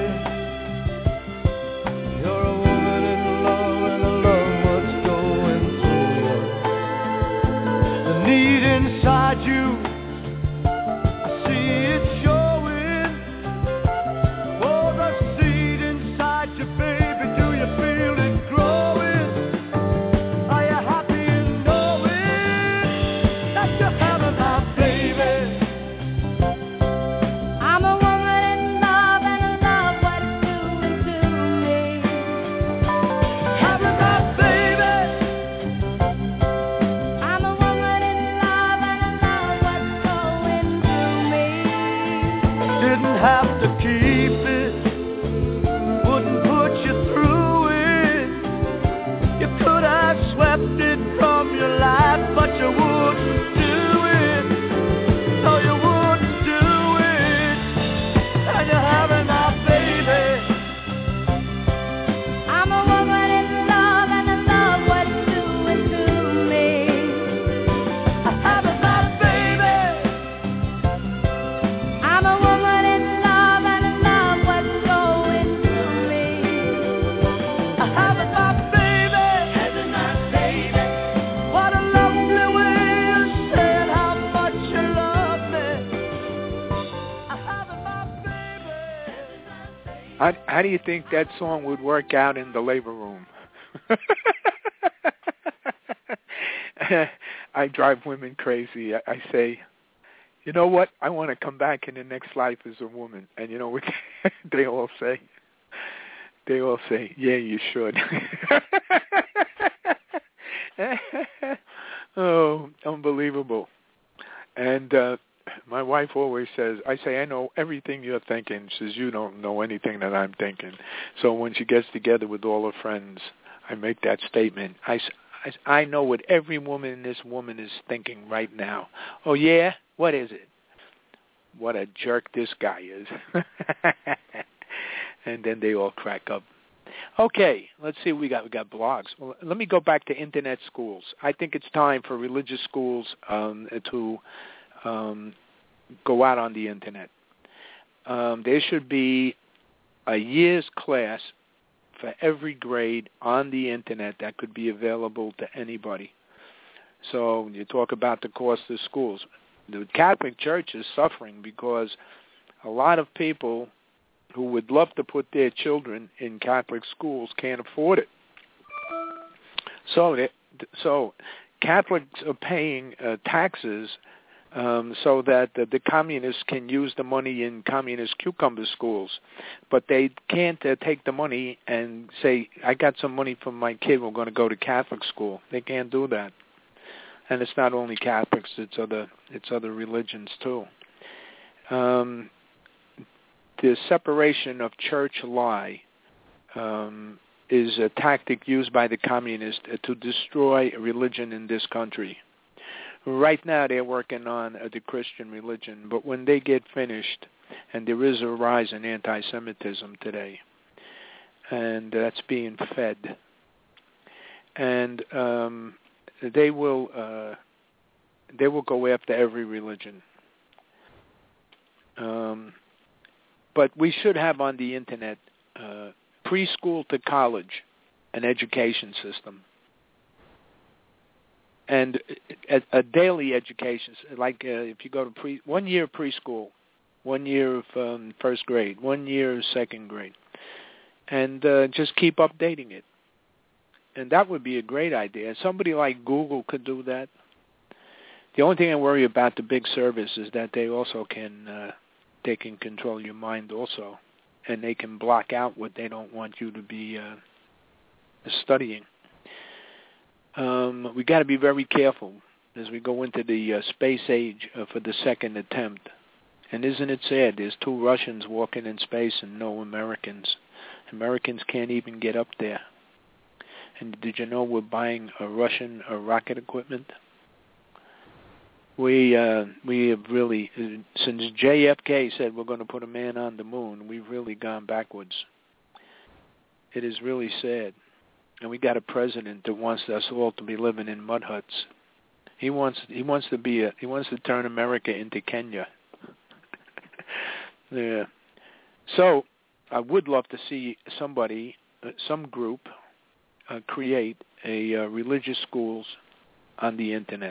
You're a woman in love, and I love what's going through you. The need inside you, I see it showing. Oh, the seed inside you, baby, do you feel it growing? Are you happy in knowing that you're having my baby? I'm a woman in love, and I love what it's doing to me. Having my baby. I'm a woman in love, and I love what's going through me. Didn't have to keep it, wouldn't put you through it. You could have swept it from your life, but you wouldn't do it. No, you wouldn't do it. And you're having my baby. I'm a woman in love, and I love what it's doing to me. Having my baby. I'm a woman in love, and I love what's going through me. Having my baby. Having my baby. What a lovely way How, how do you think that song would work out in the labor room? I drive women crazy. I, I say, you know what? I want to come back in the next life as a woman. And you know what they all say? They all say, yeah, you should. Oh, unbelievable. And uh, my wife always says, I say, I know everything you're thinking. She says, you don't know anything that I'm thinking. So when she gets together with all her friends, I make that statement. I, I, I know what every woman in this woman is thinking right now. Oh, yeah? What is it? What a jerk this guy is. And then they all crack up. Okay, let's see what we got. We got blogs. Well, let me go back to internet schools. I think it's time for religious schools um, to um, go out on the internet. Um, there should be a year's class for every grade on the internet that could be available to anybody. So you talk about the cost of schools. The Catholic Church is suffering because a lot of people who would love to put their children in Catholic schools can't afford it. So, they, so Catholics are paying uh, taxes um, so that the, the communists can use the money in communist cucumber schools, but they can't uh, take the money and say, I got some money from my kid, we're going to go to Catholic school. They can't do that. And it's not only Catholics, it's other, it's other religions too. Um, the separation of church-lie um, is a tactic used by the communists to destroy religion in this country. Right now they're working on uh, the Christian religion, but when they get finished, and there is a rise in anti-Semitism today, and that's being fed, and um, they will uh, they will go after every religion. Um, but we should have on the internet uh, preschool to college an education system. And a, a daily education, like uh, if you go to pre, one year of preschool, one year of um, first grade, one year of second grade, and uh, just keep updating it. And that would be a great idea. Somebody like Google could do that. The only thing I worry about the big service is that they also can uh, they can control your mind also, and they can block out what they don't want you to be uh, studying. Um, we got to be very careful as we go into the uh, space age uh, for the second attempt. And isn't it sad? There's two Russians walking in space and no Americans. Americans can't even get up there. And did you know we're buying a Russian uh, rocket equipment? We uh, we have really, uh, since J F K said we're going to put a man on the moon, we've really gone backwards. It is really sad. And we got a president that wants us all to be living in mud huts. He wants he wants to be a, he wants to turn America into Kenya. Yeah. So I would love to see somebody, uh, some group, uh, create a uh, religious schools on the internet.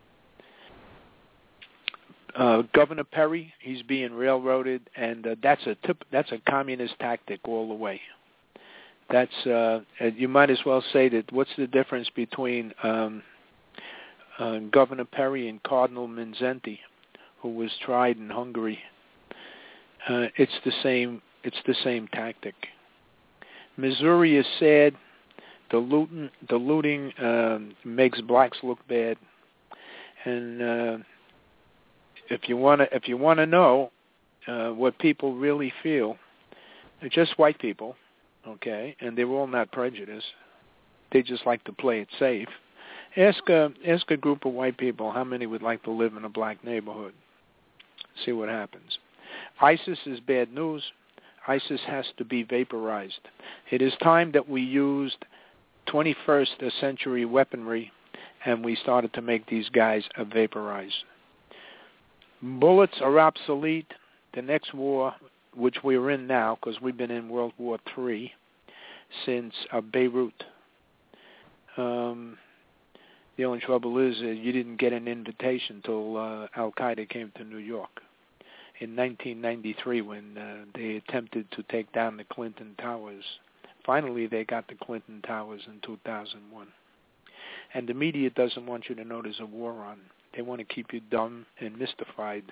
Uh, Governor Perry, he's being railroaded, and uh, that's a tip, that's a communist tactic all the way. That's uh, you might as well say that. What's the difference between um, uh, Governor Perry and Cardinal Mindszenty, who was tried in Hungary? Uh, it's the same. It's the same tactic. Missouri is sad. The looting, the looting um, makes blacks look bad. And uh, if you want to, if you want to know uh, what people really feel, they're just white people. Okay, and they're all not prejudiced. They just like to play it safe. Ask a, ask a group of white people how many would like to live in a black neighborhood. See what happens. ISIS is bad news. ISIS has to be vaporized. It is time that we used twenty-first century weaponry and we started to make these guys vaporize. Bullets are obsolete. The next war, which we're in now, because we've been in World War Three since uh, Beirut. Um, the only trouble is uh, you didn't get an invitation till uh, Al-Qaeda came to New York. in nineteen ninety-three when uh, they attempted to take down the Clinton Towers. Finally, they got the Clinton Towers in two thousand one. And the media doesn't want you to know there's a war on. They want to keep you dumb and mystified.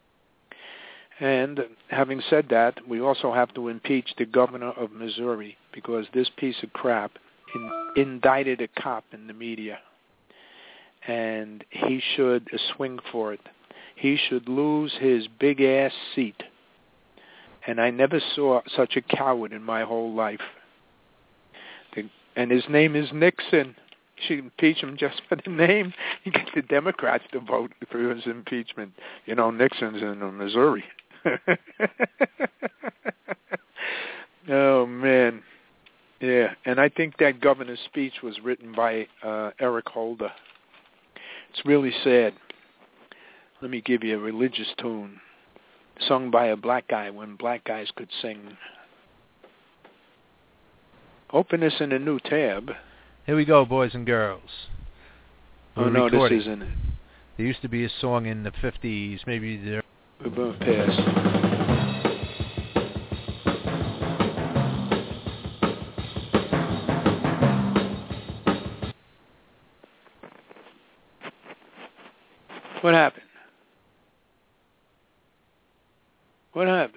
And having said that, we also have to impeach the governor of Missouri because this piece of crap in, indicted a cop in the media. And he should swing for it. He should lose his big-ass seat. And I never saw such a coward in my whole life. The, and his name is Nixon. You should impeach him just for the name. You get the Democrats to vote for his impeachment. You know, Nixon's in uh, Missouri. Oh, man. Yeah, and I think that governor's speech was written by uh, Eric Holder. It's really sad. Let me give you a religious tune sung by a black guy when black guys could sing. Open this in a new tab. Here we go, boys and girls. We're oh, no, recording. This isn't it. There used to be a song in the fifties, maybe there. We're going to pass. What happened? What happened?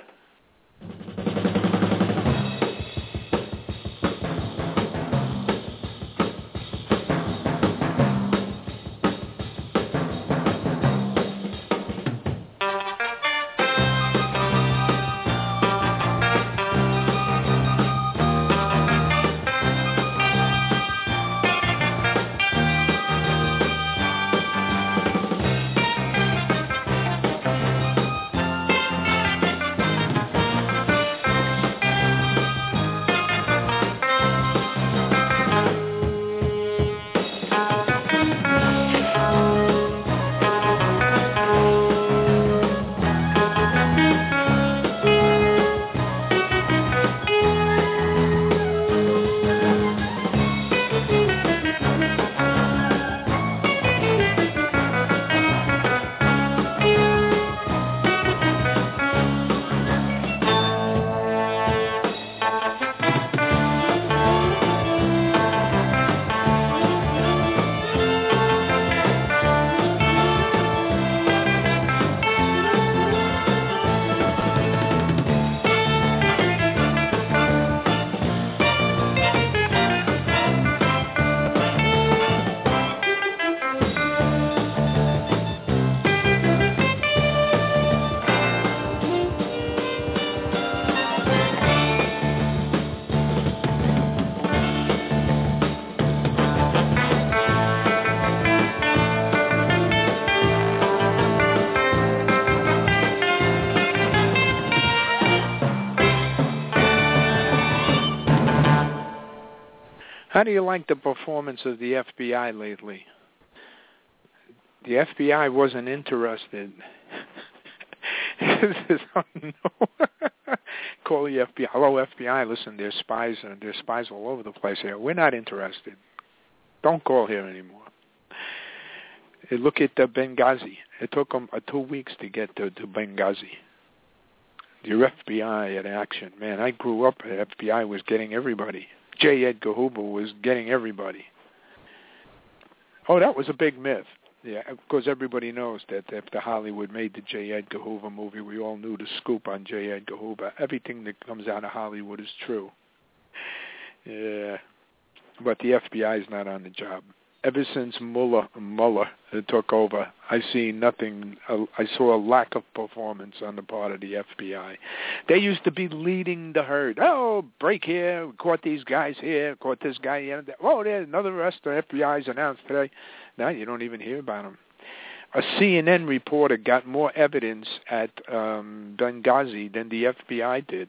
How do you like the performance of the F B I lately? The F B I wasn't interested. Call the F B I. Hello, F B I. Listen, there's spies and there's spies all over the place here. We're not interested. Don't call here anymore. Hey, look at uh, Benghazi. It took them uh, two weeks to get to, to Benghazi. The F B I in action. Man, I grew up, the F B I was getting everybody. J. Edgar Hoover was getting everybody. Oh, that was a big myth. Yeah, of course, everybody knows that after Hollywood made the J. Edgar Hoover movie, we all knew the scoop on J. Edgar Hoover. Everything that comes out of Hollywood is true. Yeah, but the F B I is not on the job. Ever since Mueller, Mueller took over, I see nothing. Uh, I saw a lack of performance on the part of the F B I. They used to be leading the herd. Oh, break here, caught these guys here, caught this guy here. Oh, there's another arrest. The F B I's announced today. Now you don't even hear about them. A C N N reporter got more evidence at um, Benghazi than the F B I did.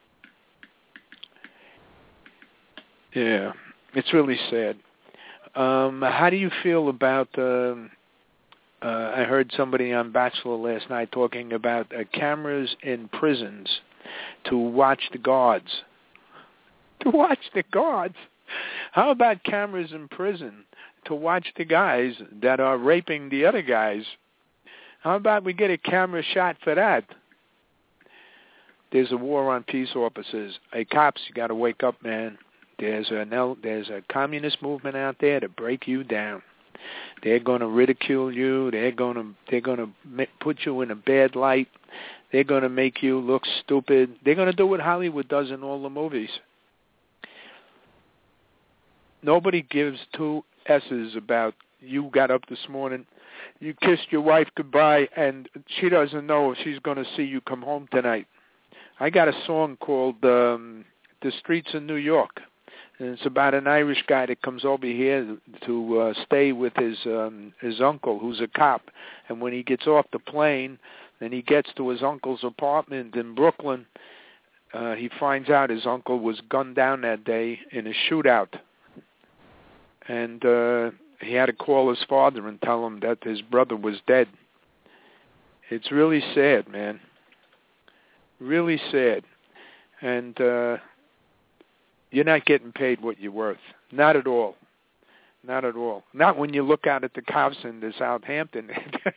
Yeah, it's really sad. Um, how do you feel about, uh, uh, I heard somebody on Bachelor last night talking about uh, cameras in prisons to watch the guards. To watch the guards? How about cameras in prison to watch the guys that are raping the other guys? How about we get a camera shot for that? There's a war on peace officers. Hey, cops, you got to wake up, man. There's a there's a communist movement out there to break you down. They're going to ridicule you. They're going to they're going to put you in a bad light. They're going to make you look stupid. They're going to do what Hollywood does in all the movies. Nobody gives two S's about you got up this morning, you kissed your wife goodbye, and she doesn't know if she's going to see you come home tonight. I got a song called um, The Streets of New York, and it's about an Irish guy that comes over here to uh, stay with his um, his uncle, who's a cop. And when he gets off the plane and he gets to his uncle's apartment in Brooklyn, uh, he finds out his uncle was gunned down that day in a shootout. And uh, he had to call his father and tell him that his brother was dead. It's really sad, man. Really sad. And uh, you're not getting paid what you're worth. Not at all. Not at all. Not when you look out at the cops in the Southampton.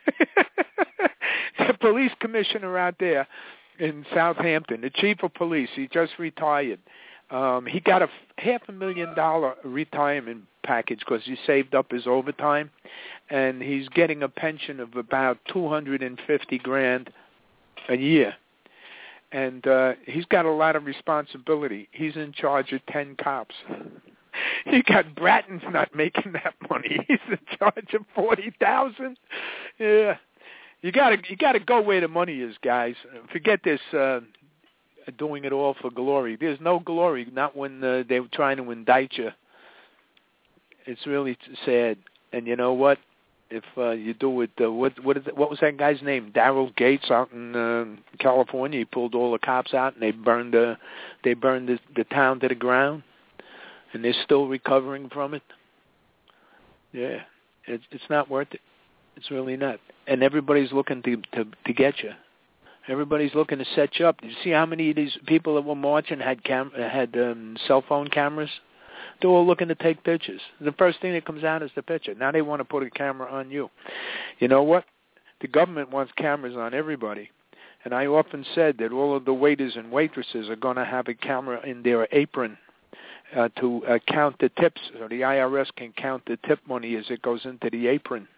The police commissioner out there in Southampton, the chief of police, he just retired. Um, he got a half a million dollar retirement package because he saved up his overtime, and he's getting a pension of about two hundred fifty grand a year. And uh, he's got a lot of responsibility. He's in charge of ten cops. You got Bratton's not making that money. He's in charge of forty thousand. Yeah, you got to you got to go where the money is, guys. Forget this uh, doing it all for glory. There's no glory, not when uh, they were trying to indict you. It's really sad. And you know what? If uh, you do it, uh, what what, is it, what was that guy's name? Daryl Gates out in uh, California. He pulled all the cops out and they burned the they burned the, the town to the ground, and they're still recovering from it. Yeah, it's it's not worth it. It's really not. And everybody's looking to to, to get you. Everybody's looking to set you up. Did you see how many of these people that were marching had cam- had um, cell phone cameras? They're all looking to take pictures. The first thing that comes out is the picture. Now they want to put a camera on you. You know what? The government wants cameras on everybody. And I often said that all of the waiters and waitresses are going to have a camera in their apron uh, to uh, count the tips, so the I R S can count the tip money as it goes into the apron.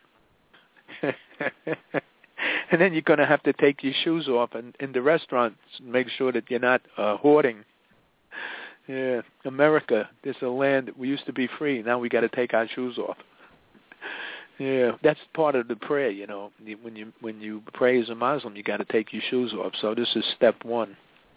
And then you're going to have to take your shoes off in, in the restaurants and make sure that you're not uh, hoarding. Yeah, America, this is a land that we used to be free. Now we got to take our shoes off. Yeah, that's part of the prayer, you know. When you when you pray as a Muslim, you got to take your shoes off. So this is step one.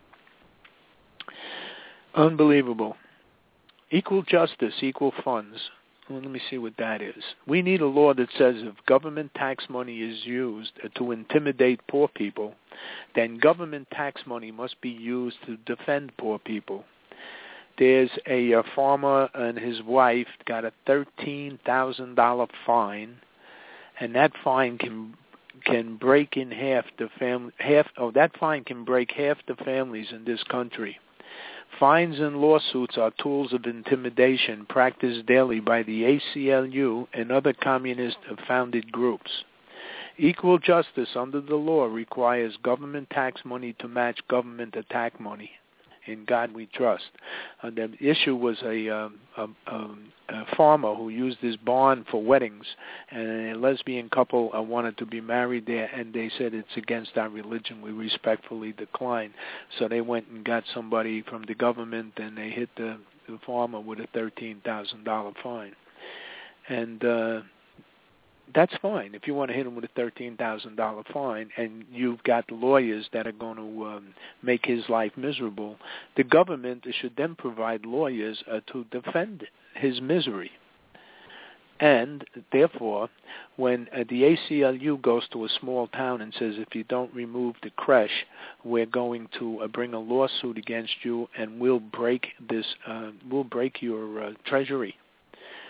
Unbelievable. Equal justice, equal funds. Well, let me see what that is. We need a law that says if government tax money is used to intimidate poor people, then government tax money must be used to defend poor people. There's a, a farmer and his wife got a thirteen thousand dollars fine, and that fine can can break in half the family. Half oh, that fine can break half the families in this country. Fines and lawsuits are tools of intimidation practiced daily by the A C L U and other communist-founded groups. Equal justice under the law requires government tax money to match government attack money. In God we trust. Uh, the issue was a, um, a, a, a farmer who used his barn for weddings, and a lesbian couple uh, wanted to be married there, and they said it's against our religion. We respectfully decline. So they went and got somebody from the government, and they hit the, the farmer with a thirteen thousand dollars fine. And uh, that's fine if you want to hit him with a thirteen thousand dollars fine and you've got lawyers that are going to um, make his life miserable. The government should then provide lawyers uh, to defend his misery. And, therefore, when uh, the A C L U goes to a small town and says, if you don't remove the creche, we're going to uh, bring a lawsuit against you and we'll break this, uh, we'll break your uh, treasury.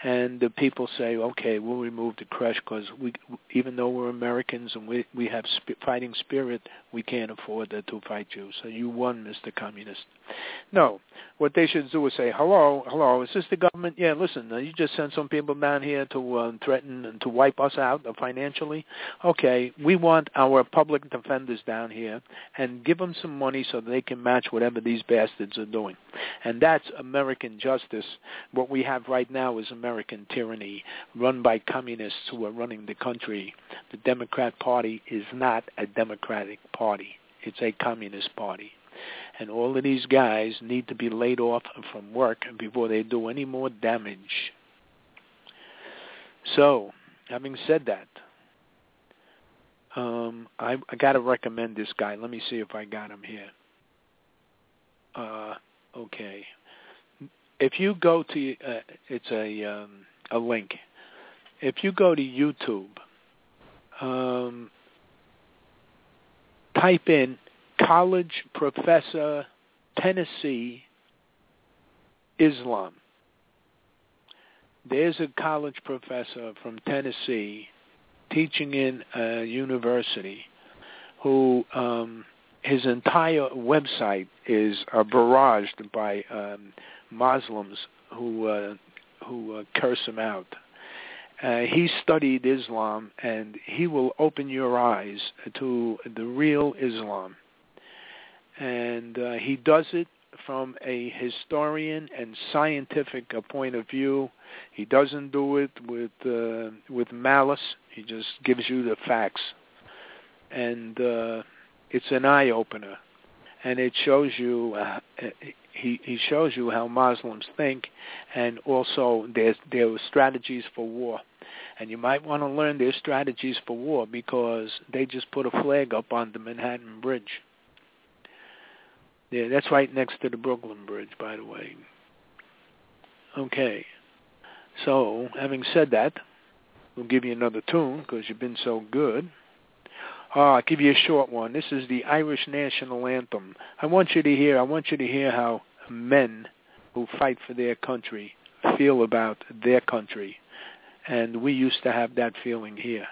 And the people say, okay, we'll remove the crush because we, even though we're Americans and we we have sp- fighting spirit, we can't afford to, to fight you. So you won, Mister Communist. No, what they should do is say, hello, hello, is this the government? Yeah, listen, uh, you just sent some people down here to uh, threaten and to wipe us out uh, financially. Okay, we want our public defenders down here and give them some money so they can match whatever these bastards are doing. And that's American justice. What we have right now is American tyranny run by communists who are running the country. The Democrat Party is not a Democratic Party. It's a communist party. And all of these guys need to be laid off from work before they do any more damage. So, having said that, um, I, I got to recommend this guy. Let me see if I got him here. Uh, okay. If you go to, uh, it's a um, a link. If you go to YouTube, um, type in college professor Tennessee Islam. There's a college professor from Tennessee teaching in a university who um, his entire website is uh, barraged by um, Muslims who uh, who uh, curse him out. Uh, he studied Islam, and he will open your eyes to the real Islam. And uh, he does it from a historian and scientific uh, point of view. He doesn't do it with uh, with malice. He just gives you the facts, and uh, it's an eye opener. And it shows you uh, he he shows you how Muslims think, and also their their strategies for war. And you might want to learn their strategies for war because they just put a flag up on the Manhattan Bridge. Yeah, that's right next to the Brooklyn Bridge, by the way. Okay. So, having said that, we'll give you another tune because you've been so good. Oh, I'll give you a short one. This is the Irish National Anthem. I want you to hear, I want you to hear how men who fight for their country feel about their country. And we used to have that feeling here.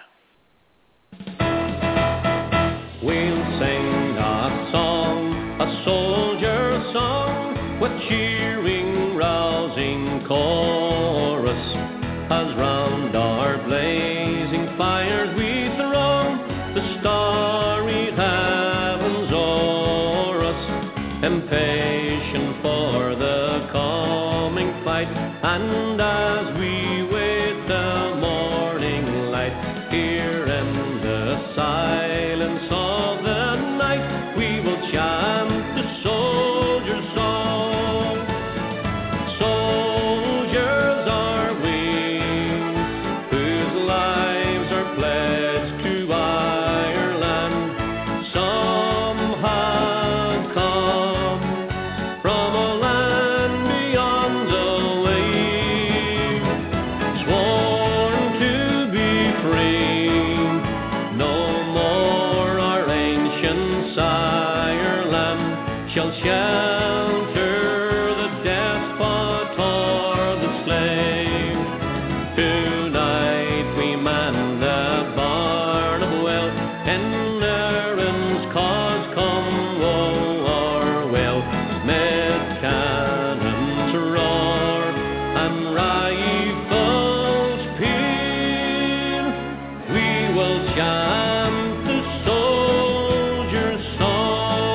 We'll sing a song, a soldier song, with cheering, rousing chorus, as round our blazing fires we surround the starry heavens o'er us, impatient for the coming fight, and as we wait the morning light, here in the silence of the night, we will chant the soldier's song. Soldiers are we, whose lives are pledged to Ireland. Some have come from a land beyond the wave, sworn to be free. No more our ancient sireland shall shelter the despot or the slave. Tonight we man the barn of wealth, in Erin's cause come woe or well. Mid cannons roar and rifles peal, we will chant the soldier's song.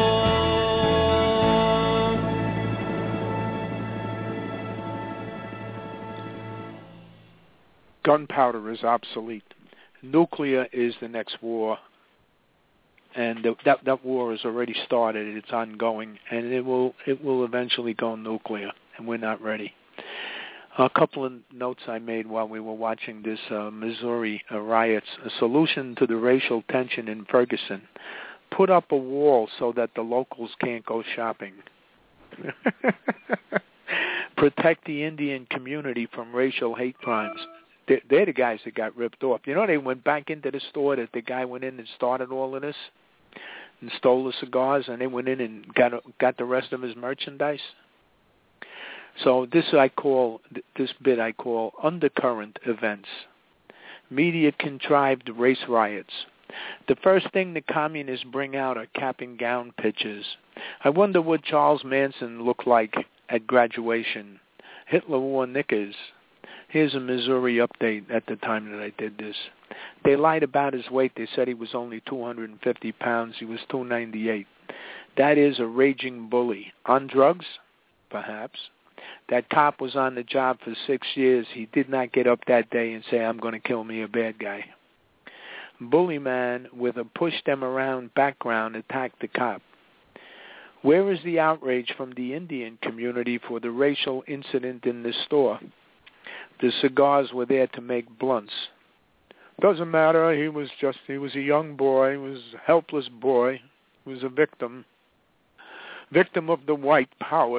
Gunpowder is obsolete. Nuclear is the next war. And th- that that war has already started. It's ongoing, and it will it will eventually go nuclear, and we're not ready. A couple of notes I made while we were watching this uh, Missouri uh, riots. A solution to the racial tension in Ferguson: put up a wall so that the locals can't go shopping. Protect the Indian community from racial hate crimes. They're, they're the guys that got ripped off. You know, they went back into the store that the guy went in and started all of this and stole the cigars, and they went in and got got the rest of his merchandise. So this I call, this bit I call undercurrent events. Media contrived race riots. The first thing the communists bring out are cap and gown pictures. I wonder what Charles Manson looked like at graduation. Hitler wore knickers. Here's a Missouri update at the time that I did this. They lied about his weight. They said he was only two hundred fifty pounds. He was two ninety-eight. That is a raging bully. On drugs? Perhaps. That cop was on the job for six years. He did not get up that day and say, I'm going to kill me a bad guy. Bully man with a push-them-around background attacked the cop. Where is the outrage from the Indian community for the racial incident in the store? The cigars were there to make blunts. Doesn't matter. He was just, he was a young boy. He was a helpless boy. He was a victim. Victim of the white power.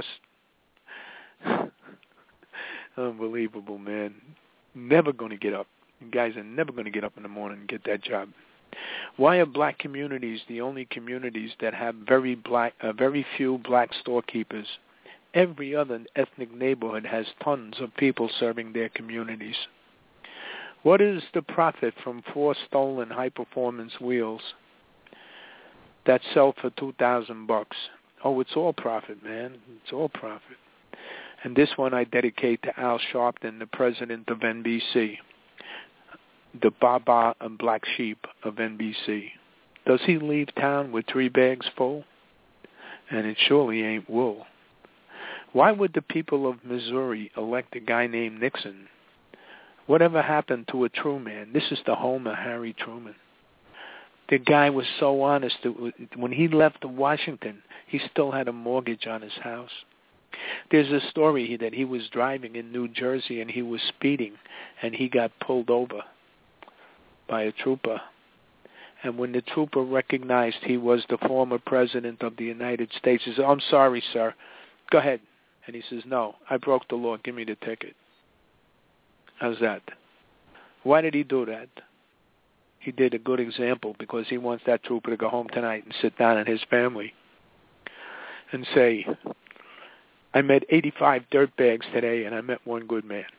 Unbelievable, man. Never going to get up. You guys are never going to get up in the morning and get that job. Why are black communities the only communities that have very black, uh, very few black storekeepers? Every other ethnic neighborhood has tons of people serving their communities. What is the profit from four stolen high-performance wheels that sell for two thousand bucks? Oh, it's all profit, man. It's all profit. And this one I dedicate to Al Sharpton, the president of N B C, the Baba and black sheep of N B C. Does he leave town with three bags full? And it surely ain't wool. Why would the people of Missouri elect a guy named Nixon? Whatever happened to a Truman? This is the home of Harry Truman. The guy was so honest that when he left Washington, he still had a mortgage on his house. There's a story that he was driving in New Jersey and he was speeding and he got pulled over by a trooper. And when the trooper recognized he was the former president of the United States, he said, I'm sorry, sir. Go ahead. And he says, no, I broke the law. Give me the ticket. How's that? Why did he do that? He did a good example because he wants that trooper to go home tonight and sit down in his family and say, I met eighty-five dirtbags today and I met one good man.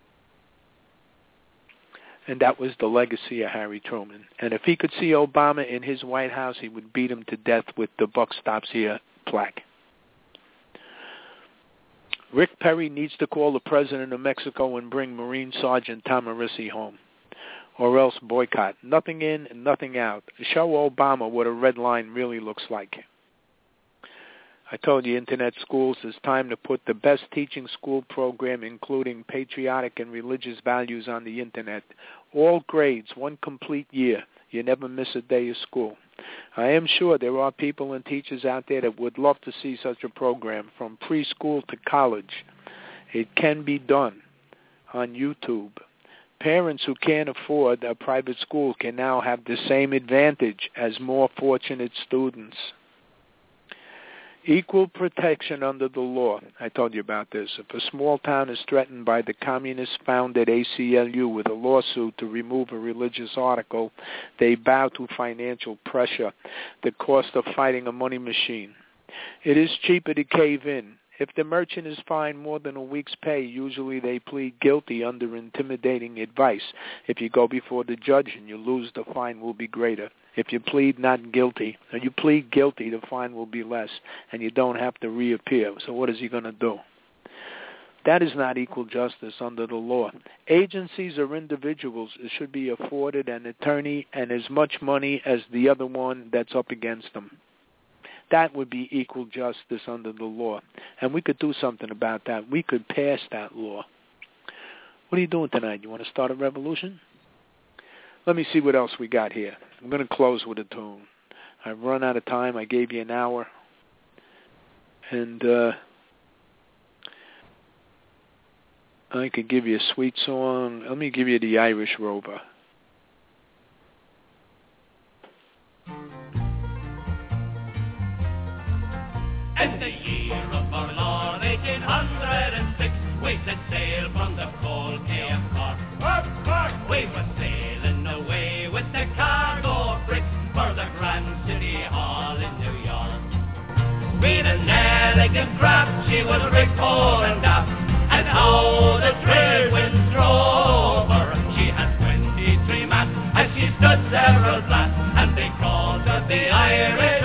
And that was the legacy of Harry Truman. And if he could see Obama in his White House, he would beat him to death with the buck stops here plaque. Rick Perry needs to call the president of Mexico and bring Marine Sergeant Tamarisi home, or else boycott. Nothing in and nothing out. Show Obama what a red line really looks like. I told you, Internet schools, it's time to put the best teaching school program, including patriotic and religious values, on the Internet. All grades, one complete year. You never miss a day of school. I am sure there are people and teachers out there that would love to see such a program from preschool to college. It can be done on YouTube. Parents who can't afford a private school can now have the same advantage as more fortunate students. Equal protection under the law. I told you about this. If a small town is threatened by the communist-founded A C L U with a lawsuit to remove a religious article, they bow to financial pressure, the cost of fighting a money machine. It is cheaper to cave in. If the merchant is fined more than a week's pay, usually they plead guilty under intimidating advice. If you go before the judge and you lose, the fine will be greater. If you plead not guilty, or you plead guilty, the fine will be less, and you don't have to reappear. So what is he going to do? That is not equal justice under the law. Agencies or individuals should be afforded an attorney and as much money as the other one that's up against them. That would be equal justice under the law. And we could do something about that. We could pass that law. What are you doing tonight? You want to start a revolution? Let me see what else we got here. I'm going to close with a tune. I've run out of time. I gave you an hour. And uh, I could give you a sweet song. Let me give you the Irish Rover. In the year of our Lord, eighteen oh six, we set sail from the cold Bay of Cork. Cork, Cork! We were sailing away with the cargo of bricks for the Grand City Hall in New York. We'd an elegant craft, she was rigged pole and aft, how the trade winds drove her. She had twenty-three masts, and she stood several flats, and they called her the Irish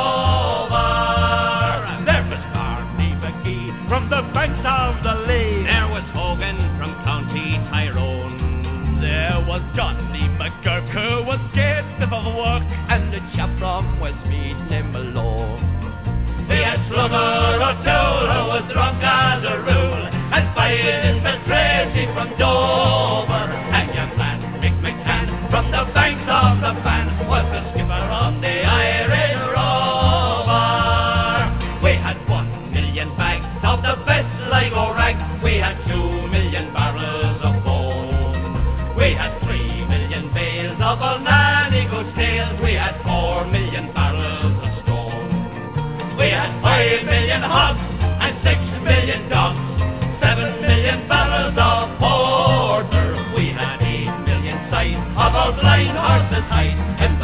Rover. There was Barney McGee from the banks of the Lee. There was Hogan from County Tyrone. There was Johnny McGurk, who was scared of work, and the chap from Westmeath named Malone. We had Slugger O'Toole, who was drunk as a rule, and fired in Tracy from Dover, and young lad Mick McCann from the banks of the Fan was the skipper of the Irish Rover. We had one million bags of the best Ligo rag. We had two million barrels of bone. We had three million bales of old nanny goose tails. We had four million barrels of stone. We had five million hogs and six million dogs, seven million barrels of porter. We had eight million sides of our blind horses' hides.